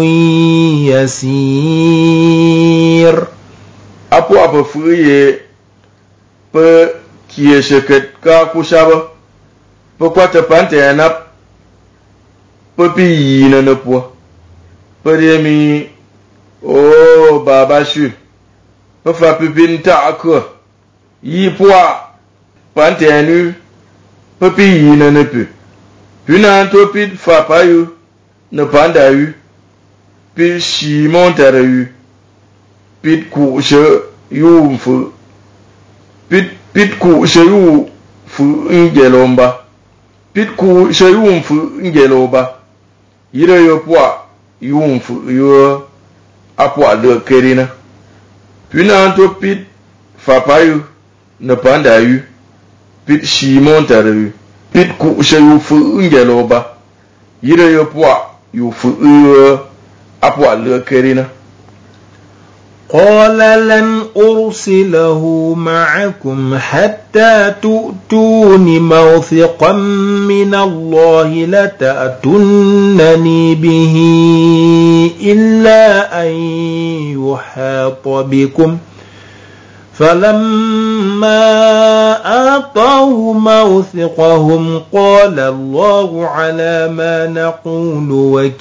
يسير. Apo apa fuye pe kie seket ka kushaba pe kwata pante anap pe pi na napo pe demi o baba shu pe fa pipin ta akwa yi poa pante anu pe pi na napo pina to pit fa payu ne panda yu pit shi montare yu pit ku she yu fu pit pit ku she yu fu ngelomba pit ku she yu fu ngeloba yire yo poa yu fu yo apwa de kerina pina to pit fa payu ne panda yu pit shi montare yu pit ku she yu fu ngeloba yire yo poa yu fu apwa de kerina. قال لن أرسله معكم حتى تؤتون موثقا من الله لتأتونني به إلا أن يحاط بكم فلما آتاه موثقهم قال الله على ما نقول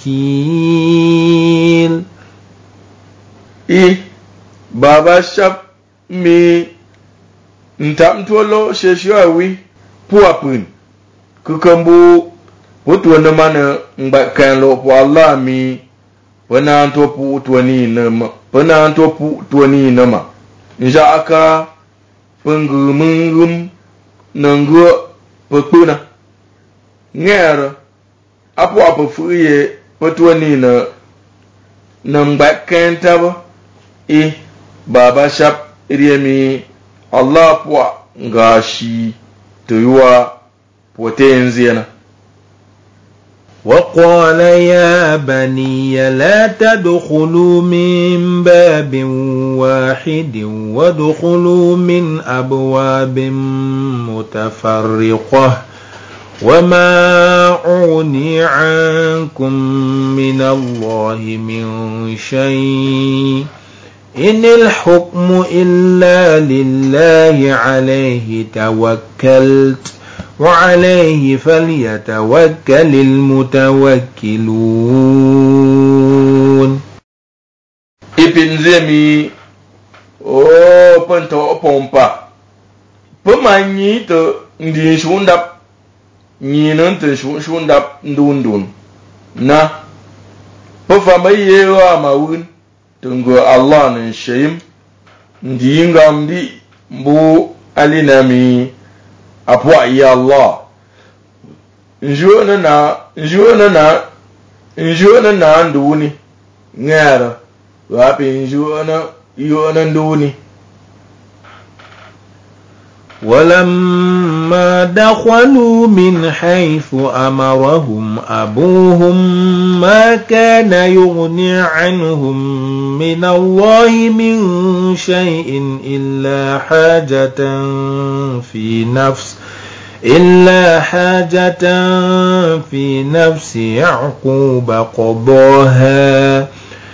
وكيل. إيه baba shap mi ntamtolo sheshawi puapun kukambu putu na mana ngbakan lo po Allah mi wana to pu tuani na wana to pu tuani na ma nja aka pengumungum nango pekuna ngera apo apo fuye putuani na na ngbakan tabo e baba shap iriemi Allah pwa ngashi tuyua potenziana. وقال يا بني لا تدخلوا من باب واحد وادخلوا من أبواب متفرقة وما أغني عنكم من الله من شيء إن الحكم إلا لله عليه توكلت وعليه فليتوكل المتوكلون. Ipin zemi o pento pompa pema nyi to ndi shundap nyi nan to shundap ndundun na pofa maye wa mawun tungo Allah nan shayim ndi ngamdi mbu alinami apwa ya Allah njona na njona na njona na nduni ngara wapi njona yona nduni. ولما دخلوا من حيث أمرهم أبوهم ما كان يغني عنهم من الله من شيء إلا حاجة في نفس إلا حاجة في نفس يعقوب قضاها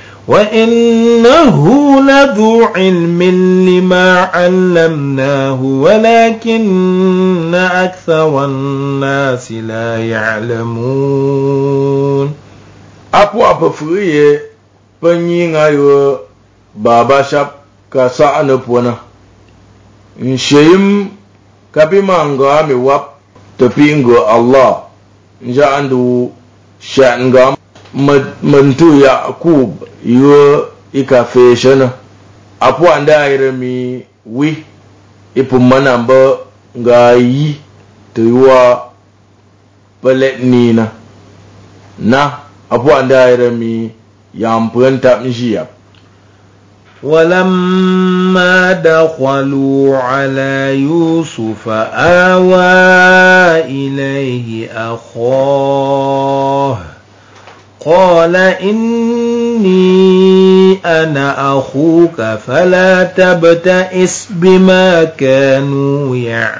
وإنه لذو علم لما علمناه ولكن أكثر الناس لا يعلمون. Apu apa fuye penyinga yo baba shap ka sa ane puana. Nshayim kapi manga ame wap tapi ngo Allah nja andu shanga mentu Yakub yo ika feshana. Apu anda iremi wi ipu manamba nga yi tuwa pelet nina na apu anda iremi yampuan tap njiyap. ولما دخلوا على يوسف آوى إليه أخاه قال إني أنا أخوك فلا تبتئس بما كانوا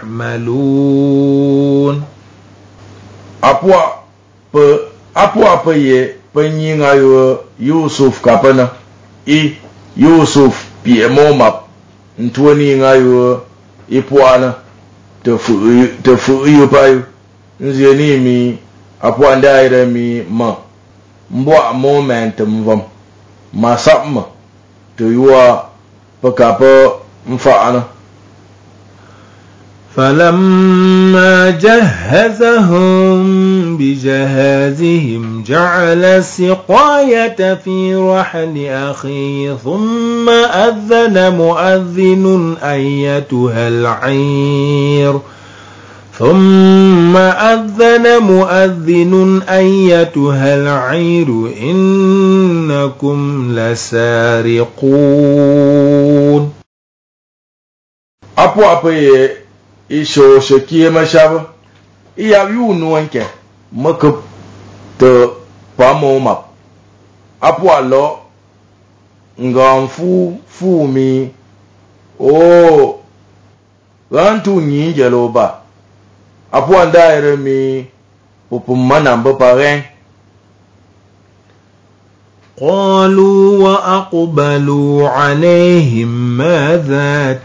يعملون. Apua pe apua pe ye penyinga yo Yusuf kapana i Yusuf pi emomap ntwani ngayo ipuana te fu te fu yo payo nzeni mi apua ndaire mi ma mbwa moment mvam masapma te yuwa pakapa mfaana. فلما جهزهم بجهازهم جعل السقاية في رحل أخيه ثم أذن مؤذن أيتها العير ثم أذن مؤذن أيتها العير إنكم لسارقون. Apu apa ye isho shekie mashaba iya yu nuanke makap te pamomap apu alo ngamfu fumi o rantu nyinjelo ba apu andaire mi popumana mbaparen. قالوا وأقبلوا عليهم ماذا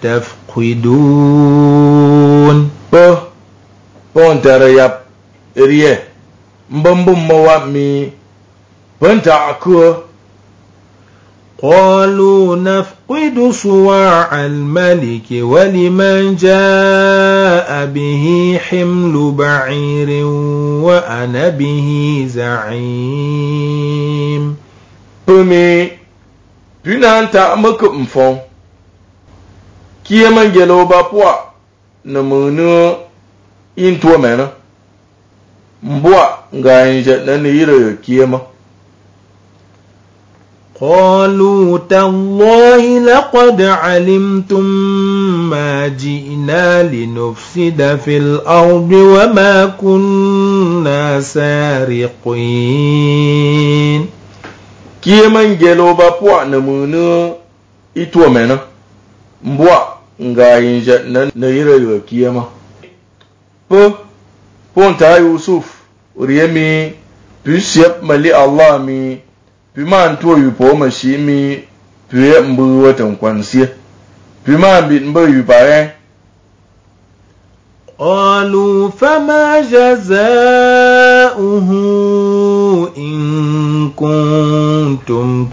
تفقدون. po pontara yap rie mbambum mawami penta aku. قالوا نفقد صواع الملك ولمن جاء به حمل بعير وأنا به زعيم. Pumi punanta makup mfon kie mangelo ba pwa na munu into mena mbwa nganje na ni yiro kiema. قالوا تالله لقد علمتم ما جئنا لنفسد في الأرض وما كنا سارقين. Kiema ngelo ba pwa na munu ito mena mbwa nganje na ni yiro kiema. Po ponta Yusuf uriemi pusiep mali Allah mi pima nto yu po ma shi mi pye mbu watan kwansie pima bit mbu yu pare. قالوا فما جزاؤه إن كنتم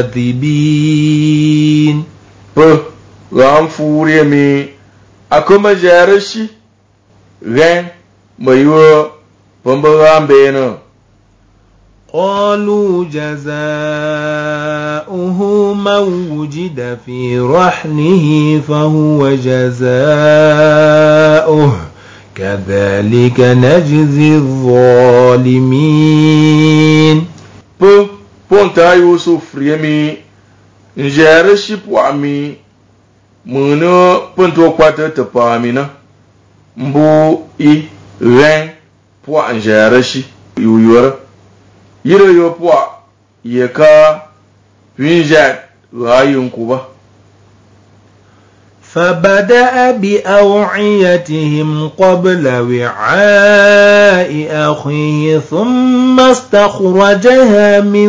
كاذبين. po ram furi mi akoma jarashi ren mayo pombo rambe no. قالوا جزاؤه من وجد في رحله فهو جزاؤه كذلك نجزي الظالمين. po ponta Yusuf riemi njere shipwami muno ponto kwata tapamina mbu i ren pwa njere shi yuyora yiro yo pwa yeka winjat rayun kuba. فبدأ بأوعيتهم قبل وعاء أخيه ثم استخرجها من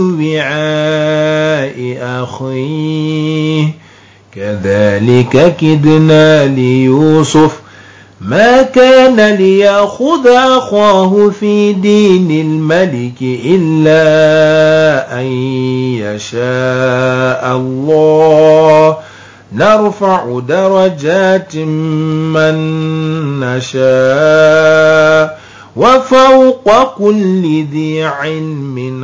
وعاء أخيه كذلك كدنا ليوسف ما كان ليأخذ أخاه في دين الملك إلا أن يشاء الله نرفع درجات من نشاء وفوق كل ذي علم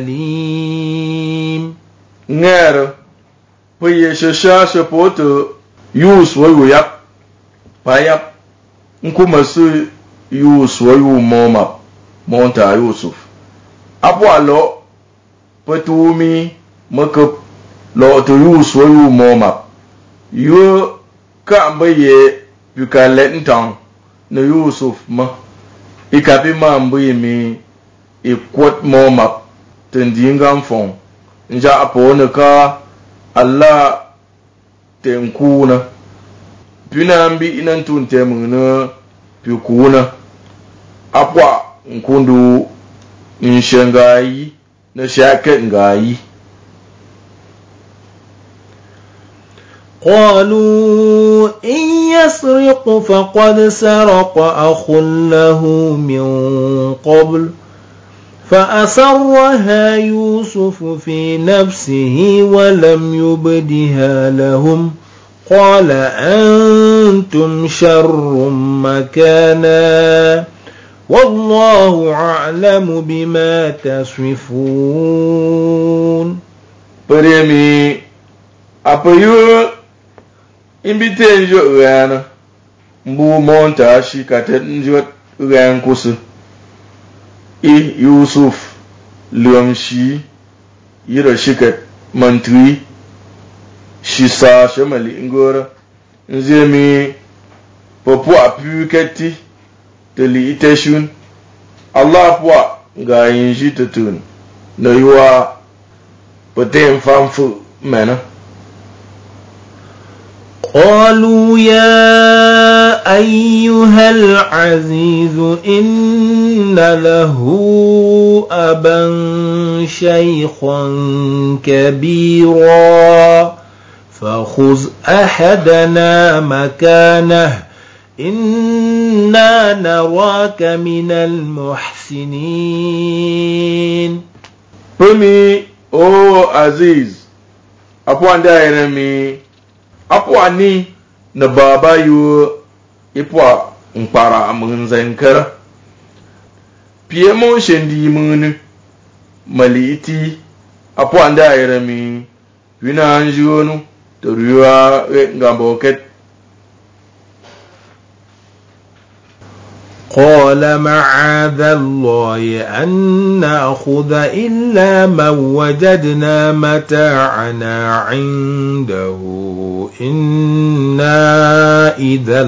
عليم. نعم ويشاشا بوتو يوس ويويب بايب nkuma su Yusuf yu moma monta Yusuf abwa lo patumi makap lo to Yusuf yu moma yu ka mbaye buka lentang na Yusuf ma ikapi ma mbaye mi ikwat moma tendinga mfon nja apone ka Allah tenkuna pinambi inantunte muna pikuna apwa nkundu nshangayi na shaket ngayi. قالوا إن يسرق فقد سرق أخ له من قبل فأسرها يوسف في نفسه ولم يبدها لهم قال أنتم شر مكانا والله أعلم بما تصفون. Peremi apa yu imbite njo yana mbu monta shi katet njo ran kusu i Yusuf liamshi yira shikat mantri shisa shamali ngora nzemi popo apu keti teli iteshun Allah pwa ga yinji tutun na yuwa potem famfu mena. قالوا يا أيها العزيز إن له أبا شيخا كبيرا فخذ أحدنا مكانه إنا نراك من المحسنين. Pumi o Aziz apwa ndairemi apwa ni na baba yu ipwa nkpara amun zankara piye mon shendi mun maliti apwa ndairemi wina anjonu toriwa ngamboket. قال معاذ الله أن نأخذ إلا من وجدنا متاعنا عنده إنا إذا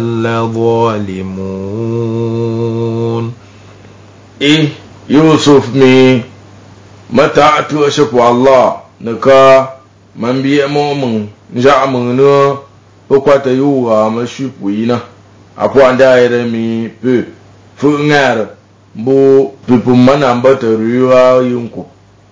لظالمون. إيه يوسف مي متاعت أشكو الله نكا من بي مؤمن جعمنا وقت يوغا مشوبوينا أقوى دائرة مي بي فنغار بو بيبومانا بطريوا ينكو.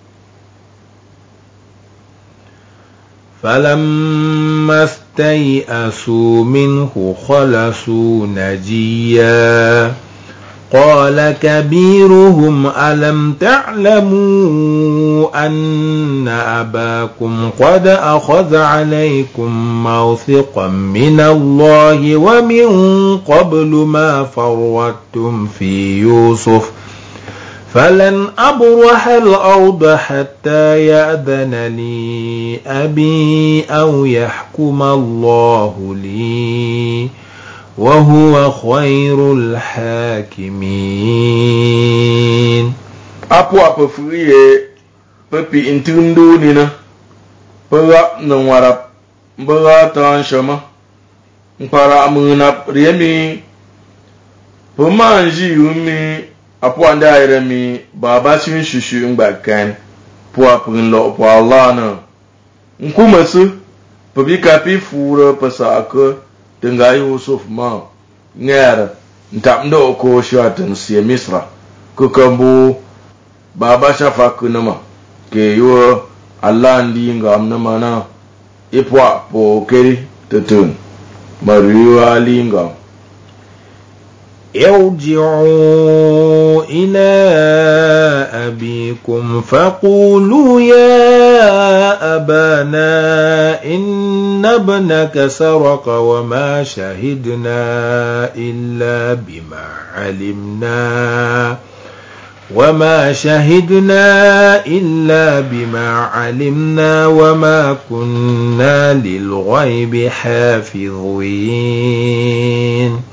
فلما استيئسوا منه خلصوا نجيا قال كبيرهم ألم تعلموا أن أباكم قد أخذ عليكم موثقا من الله ومن قبل ما فرطتم في يوسف فلن أبرح الأرض حتى يأذن لي أبي أو يحكم الله لي وهو خير الحاكمين. Apo apo fuye pepi intundu nina pera nwarap mbara tan shama mpara amuna riemi pomanji umi apo anda iremi baba shin shushu ngbakan po apun lo po Allah na nkumasu Pabika pi fura pasaka tenga Yusuf ma ngera ntamdo ko shatan siya Misra kukambu baba shafa kunama ke yo Allah ndi ngam na mana ipwa po keri tutun mariwa lingam. ارجعوا إلى أبيكم فقولوا يا أبانا إن ابنك سرق وما شهدنا إلا بما علمنا وما شهدنا إلا بما علمنا وما كنا للغيب حافظين.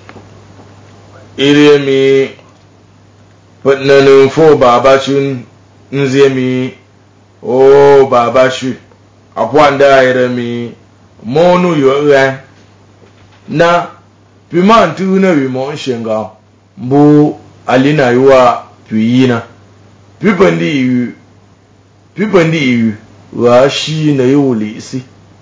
Iremi patnanin fo babashun nzemi o babashu apwanda iremi monu yo na pimantu na wi mo shenga mbu alina yuwa piyina pipandi yu pipandi yu wa shi na yuli isi.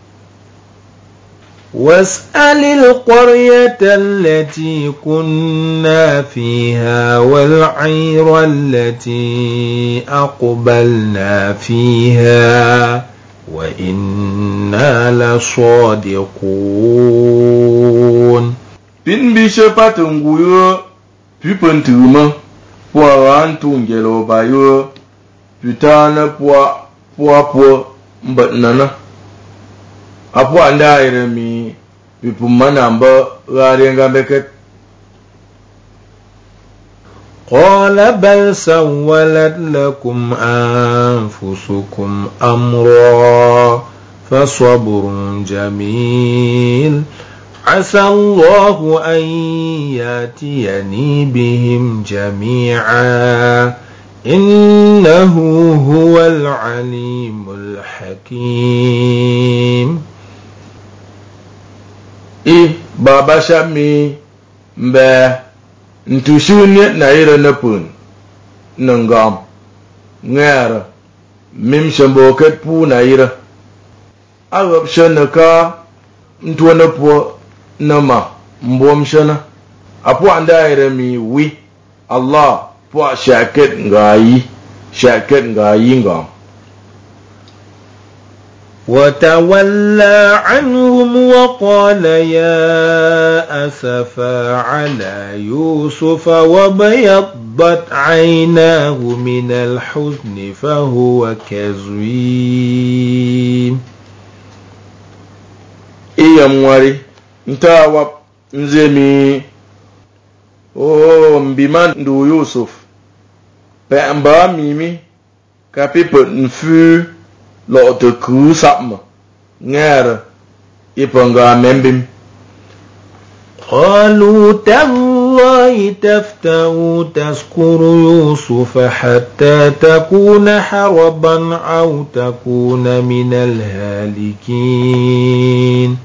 واسأل القرية التي كنا فيها والعير التي أقبلنا فيها وإنا لصادقون. Bin bishopa tunguyo pipen tuma pwa antungelo bayo pitana pwa pwa pwa mbatnana apo anda iremi bipumana mba garenga beket. قال بل سولت لكم أنفسكم أمرا فصبر جميل عسى الله أن يأتيني بهم جميعا إنه هو العليم الحكيم. I baba shami mbe ntushuni na ira napun nangam ngara mim shamboket pu na ira agab shanaka ntwana pu nama mbom shana apu anda ira mi wi Allah pu shaket ngayi shaket ngayi ngam. وتولى عنهم وقال يا أسفا على يوسف وبيضت عيناه من الحزن فهو كظيم. iya mwari ntawa nzemi o mbima ndu Yusuf pe mba mimi kapipo nfu lo te ku sapma ngara ipanga membim. قالوا تالله تفتأ تذكر يوسف حتى تكون حربا أو تكون من الهالكين.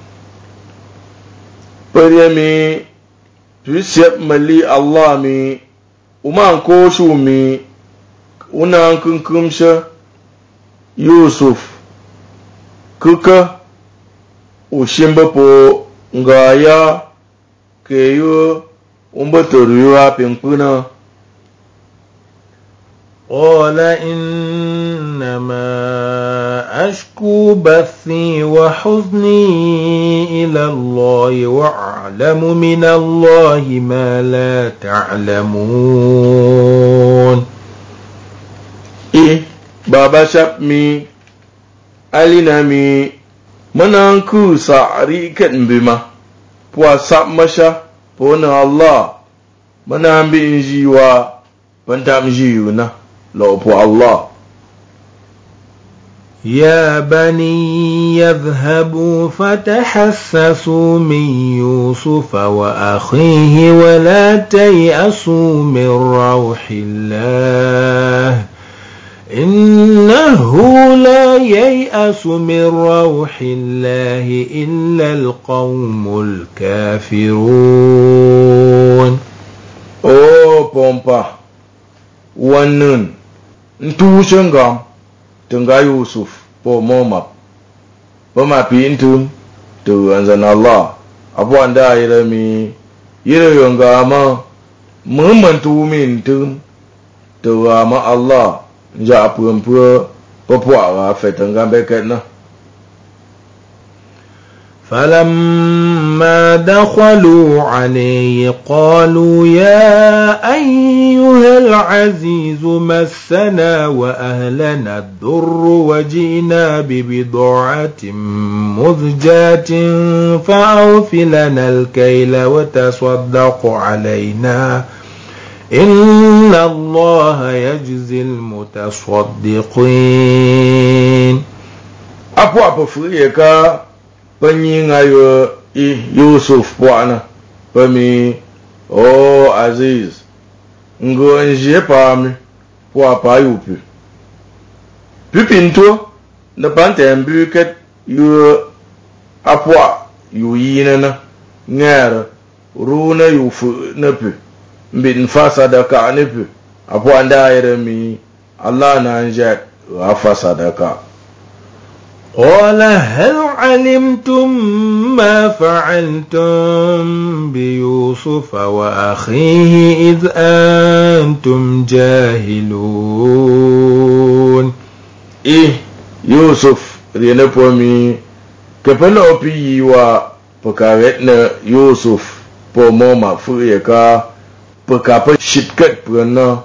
Peryami tusiap mali Allah mi uman koshu mi unan kunkumsha Yusuf kuka ushimba po ngaya keyo umbatoriwa pimpuna. قال إنما أشكو بثي وحزني إلى الله وأعلم من الله ما لا تعلمون. I baba shap mi alina mi mananku sa'ari kan bima puwa sap masha pona Allah manambi injiwa bantam jiyuna lo pu Allah. يا بني يذهبوا فتحسسوا من يوسف وأخيه ولا تيأسوا من روح الله إنه لا ييأس من روح الله إلا القوم الكافرون. Oh pompa wannan ntushin gam tunga Yusuf po momap pema pintum tu anzan Allah apu anda ira mi ira yonga ama memantu mintum tu ama Allah ja apu-apu popua wa fetanga beketna. فلما دخلوا عليه قالوا يا أيها العزيز مسنا وأهلنا الضر وجئنا ببضاعة مزجاة فأوف لنا الكيل وتصدق علينا إن الله يجزي المتصدقين. Apu apa frika penyingayo i Yusuf puana pemi o Aziz ngo nje pami pua pa yupi pipinto na pante mbuket yu apua yu yina na ngara runa yu fu na pu mbin fasada ka ne pu apua ndaire mi Allah na nje wa sadaka. قال هل علمتم ما فعلتم بيوسف وأخيه إذ أنتم جاهلون. إيه يوسف رينا بومي كبنا أبي وا بكارتنا يوسف بوموما فريكا بكابا شتكت بنا.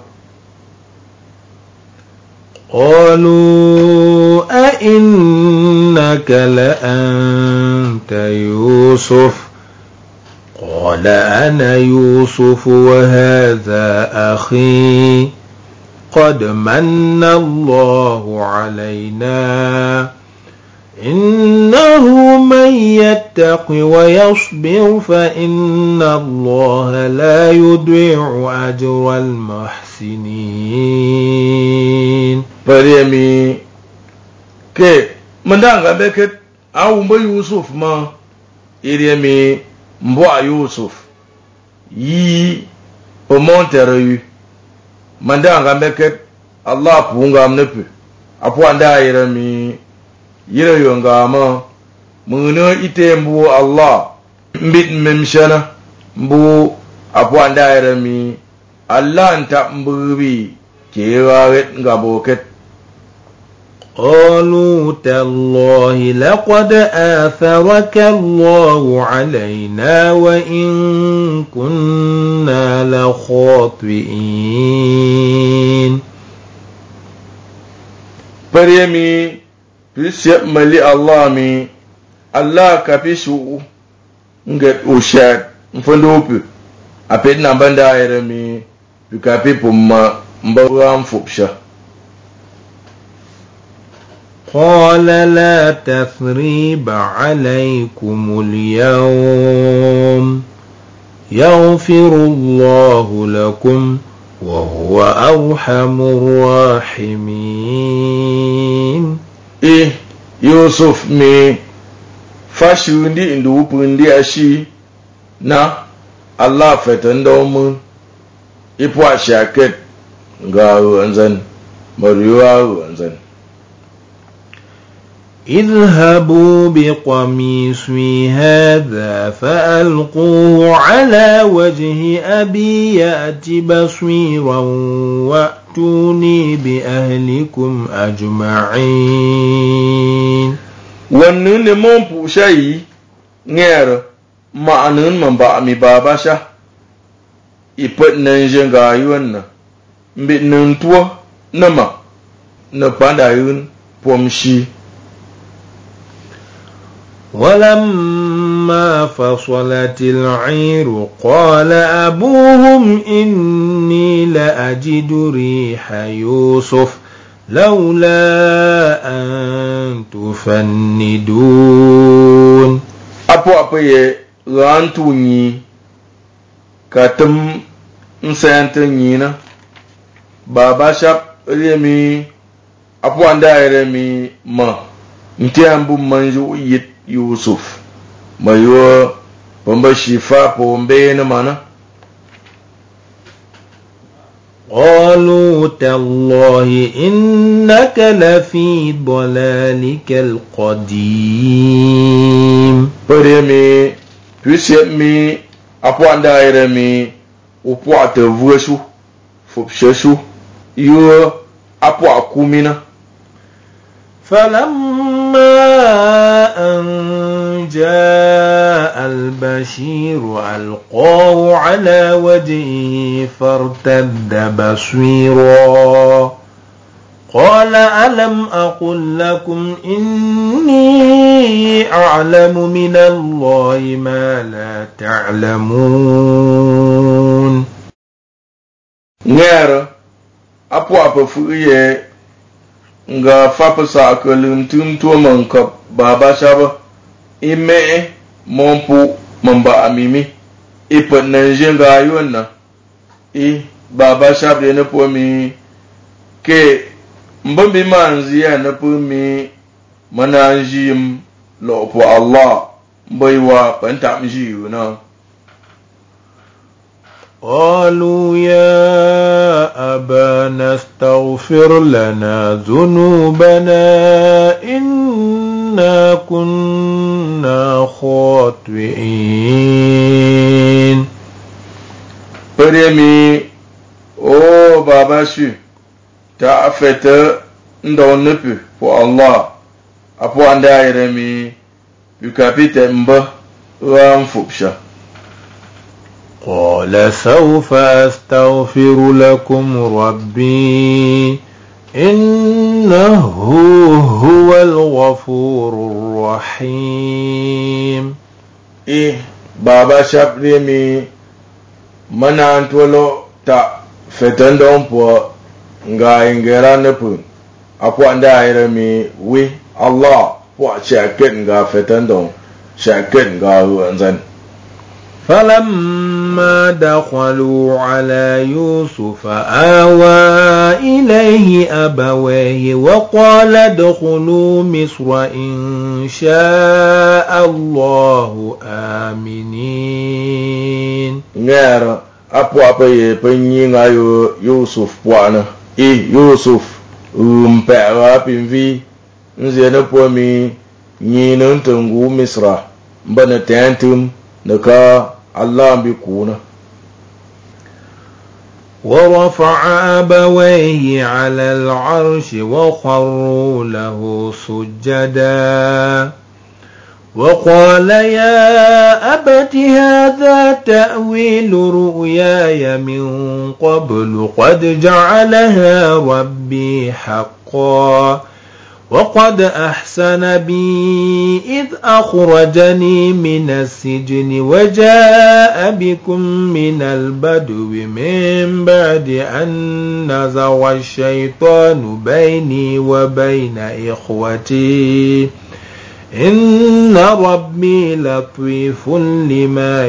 قالوا أئنك لأنت يوسف قال أنا يوسف وهذا أخي قد من الله علينا إنه من يتق ويصبر فإن الله لا يضيع أجر المحسنين. Pariami ke mandanga beket au mba Yusuf ma iriami mbwa Yusuf yi omonteru mandanga beket Allah punga mnepe apu anda irami yira yonga ma muna ite mbu Allah mbit memshana mbu apu anda irami Allah nta mbubi kewaret ngaboket. قالوا تالله لقد آثرك الله علينا وإن كنا لخاطئين. Pariami pisya mali Allah mi Allah kapisu nget ushad mfondopu apet nambanda irami bikapi pumma mbawam fupsha. قال لا تثريب عليكم اليوم يغفر الله لكم وهو أرحم الراحمين. إيه يوسف مي فاشوندي اندو pundi ashi na Allah fetando mun ipwa shaket ga anzan mariwa anzan. اذهبوا بقميصي هذا فألقوه على وجه أبي يأت بصيرا وأتوني بأهلكم أجمعين. wannan ne mon pushayi ngere ma'anin man ba mi baba sha ipet nan jenga yonna mbit nan tuwa nama na panda yun pomshi. ولما فصلت العير قال أبوهم إني لأجد ريح يوسف لولا أن تفندون. Apo apo ye rantu nyi katum nsente nyina baba shap remi apo anda remi ma ntiambu manju yit Yusuf mayo pomba shifa pombe na mana. قالوا تالله إنك لفي ضلالك القديم. Peremi, puisque mi apuanda iremi upuate vuesu, fupshesu, yu apua kumina. فلما أن جاء البشير ألقاه على وجهه فارتد بصيرا قال ألم أقل لكم إني أعلم من الله ما لا تعلمون. Ngera apua pafuye nga fapa sa kalum tum to man kap baba shaba ime monpu mamba amimi ipa nanjenga yonna i baba shaba ne po mi ke mbambi manzi ya na po mi mananjim lo po Allah mbaiwa pantam jiyuna. قالوا يا أبانا استغفر لنا ذنوبنا إنا كنا خاطئين. Peremi o baba shu ta fete ndo nepu po Allah apo anda iremi ukapite mba ramfupsha. قال سوف أستغفر لكم ربي إنه هو الغفور الرحيم. إيه بابا شابريمي manantolo ta fetendon po nga ingera nepu apo anda iremi we Allah po chaket nga fetendon chaket nga wanzan. فلما دخلوا على يوسف آوى إليه أبويه وقال ادخلوا مصر إن شاء الله آمنين. Ngera apo apaye penyinga yo Yusuf pwana e Yusuf umpera pinvi nzene po mi nyina ntungu Misra mbana tentum naka Allah bi kuna. ورفع أبويه على العرش وخروا له سجدا وقال يا أبت هذا تأويل رؤياي من قبل قد جعلها ربي حقا وقد أحسن بي إذ أخرجني من السجن وجاء بكم من البدو من بعد أن نزغ الشيطان بيني وبين إخوتي إن ربي لطيف لما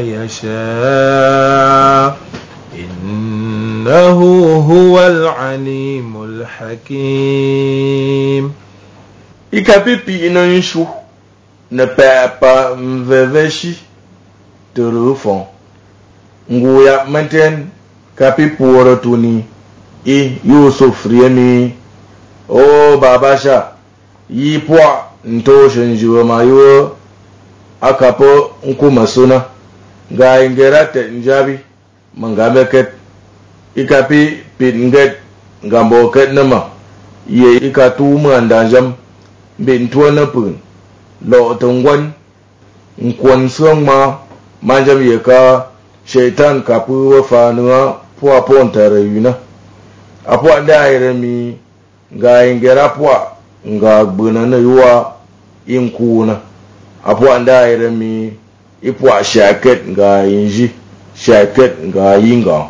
يشاء إنه هو العليم الحكيم. Ikapipi inanshu na papa mveveshi turufon nguya manten kapipu orotuni i Yusuf riemi o babasha yipwa ntoshen juwa mayo akapo nkuma suna ga ingerate njabi mangambeket ikapi pinget ngamboket nama ye ikatu mandanjam bin tuana pun lo tongwan nkwan suang ma manjam ye ka shaitan kapu wa fanua pua ponta reyuna apua daire mi ga ingera pua nga gbuna na yuwa inkuna apua daire mi ipua shaket nga inji shaket nga yinga.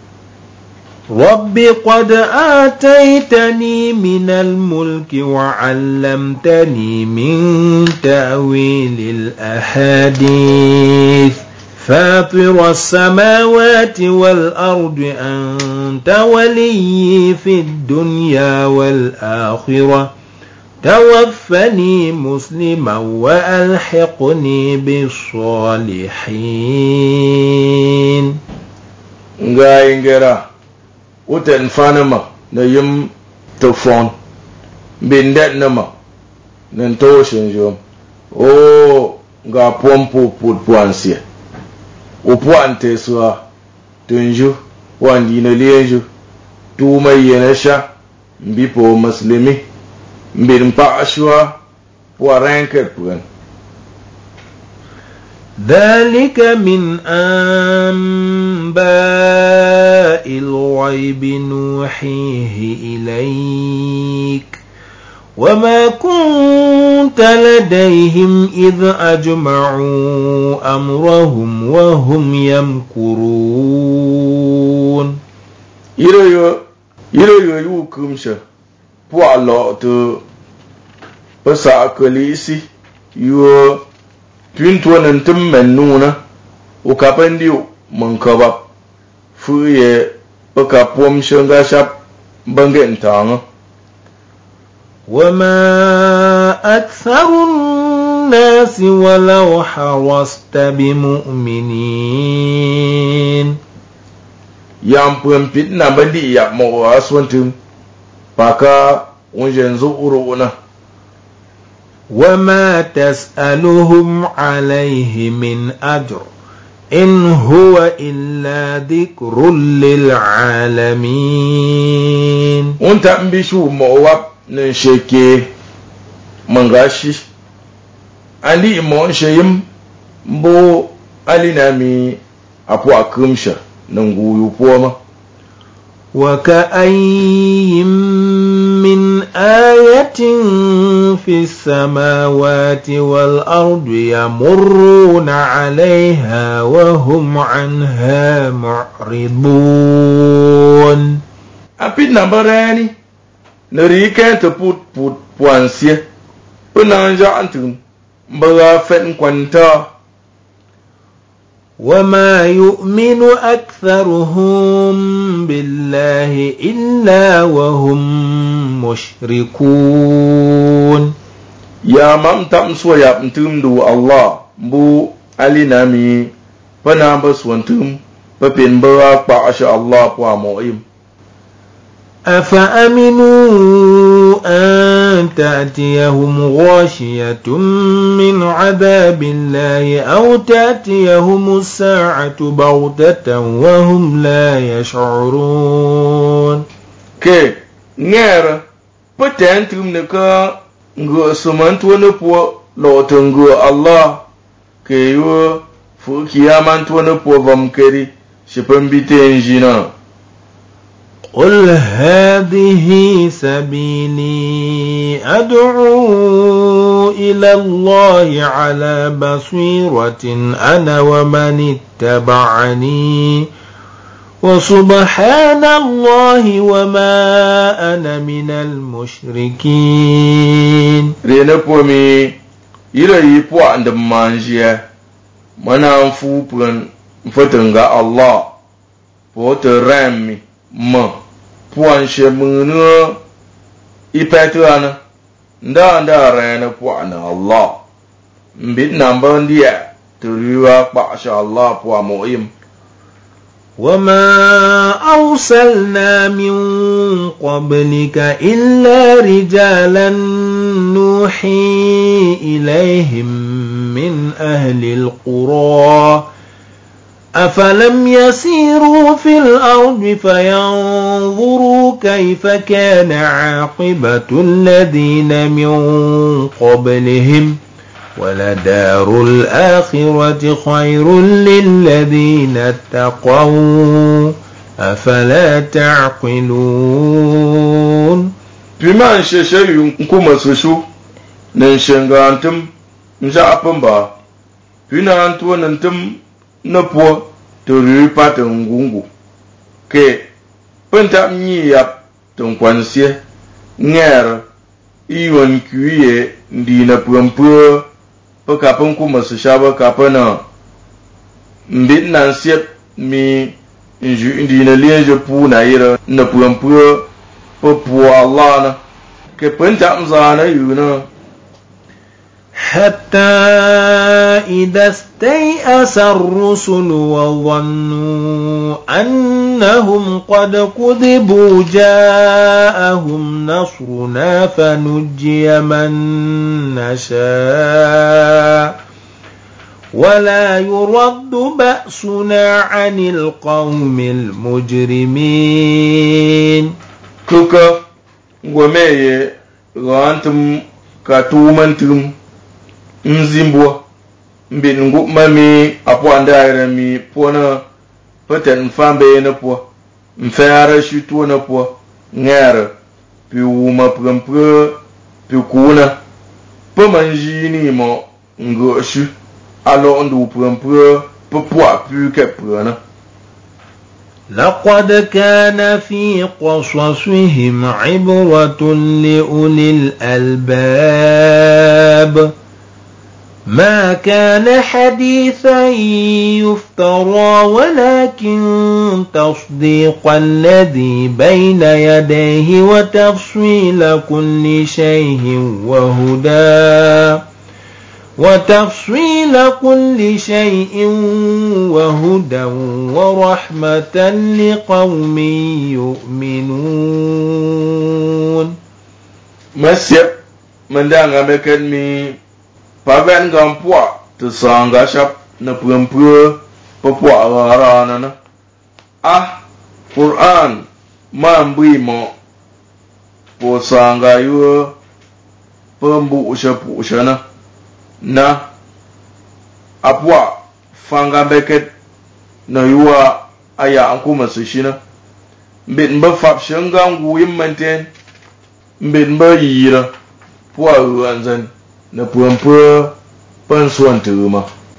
رب قد آتيتني من الملك وعلمتني من تأويل الأحاديث فاطر السماوات والأرض أنت ولي في الدنيا والآخرة توفني مسلما وألحقني بالصالحين. Nga ingera uten fanama na yim te fon bin det na ma nan to shin jom o ga pompo put puansie o puante so tunju wandi na leju tu mai yana sha mbi po muslimi mbir pa ashwa po ranket puen. ذلك من أنباء الغيب نوحيه إليك وما كنت لديهم إذ أجمعوا أمرهم وهم يمكرون. يرى يرى يوكمشة بوالله تو بس أكليسي يو twin nan tum men nuna o kapandio mon kaba fu ye o kapom shanga shap bangen tanga wama aktharun nas walau hawasta bimu'minin. Yam pum pit na bandi ya mo aswantum paka unjen zo uruna وما تسألهم عليه من أجر إن هو إلا ذكر للعالمين. أنت أمبيشو مواب نشكي منغاشي ألي إمون شيم بو ألي نامي أبو أكرمشا ننغو يبوما وكأين من آية في السماوات والأرض يمرون عليها وهم عنها معرضون. أبيد نبراني نريكا تبوت بوت بوانسية بنانجا أنتم بغافن كوانتا وما يؤمن أكثرهم بالله إلا وهم مشركون. يا مام تامسوا يا أنتم دو الله بو علي نامي بنابس وانتم ببين براك بعش الله بواموئم. أفأمنوا أن تأتيهم غاشية من عذاب الله أو تأتيهم الساعة بغتة وهم لا يشعرون. كي نير بتنتم نكا نغو سمانتو نپو لوتنغو الله كي يو فوكيامانتو نپو vamkeri شپنبيتنجينا. قل هذه سبيلي أدعو إلى الله على بصيرة أنا ومن اتبعني وسبحان الله وما أنا من المشركين. رينا بومي يلا يبوا عند مانجيا منا نفوبن فتنغا الله بوترامي ما puanshe munu ipetana nda nda rena puana Allah mbit namba ndia turiwa pasha Allah pua moim. وما أرسلنا من قبلك إلا رجالا نوحي إليهم من أهل القرى أفلم يسيروا في الأرض فينظروا كيف كان عاقبة الذين من قبلهم ولدار الآخرة خير للذين اتقوا أفلا تعقلون. بما نششي نكوما سوشو ننشنغا أنتم نجا أبنبا بنا أنتو ننتم نبو توري باتنغونغو كي بنتا مياب تنكوانسيه نير إيوان كويه ndina pumpu pa kapon kuma su shaba kapana mbit nan siep mi inju ndina leje pu na yira na pumpu pa pu Allah na ke penta mzana yuna حتى إذا استيأس الرسل وظنوا أنهم قد كذبوا جاءهم نصرنا فنجي من نشاء ولا يرد بأسنا عن القوم المجرمين. كوكا ومي غانتم كاتومنتم nzimbua mbit ngup mami apwa ndaira mi pona peten mfambe na po mfara shutu na po ngara pi wuma prampra pi kuna pa manji ni mo ngoshu alo ndu prampra pa pwa pi keprana. لقد كان في قصصهم عبرة لأولي الألباب ما كان حديثا يفترى ولكن تصديق الذي بين يديه وتفصيل كل شيء وهدى وتفصيل كل شيء وهدى ورحمة لقوم يؤمنون. مسيب من دعنا بكلمي paven gampua te sanga shap na pumpu popua rana na ah Quran mambui mo po sanga yu pembu usha usha na na apwa fanga beket na yuwa aya anku masishina mbit mba fap shanga nguim manten mbit mba yira po anzan na pumpu pan suan teruma.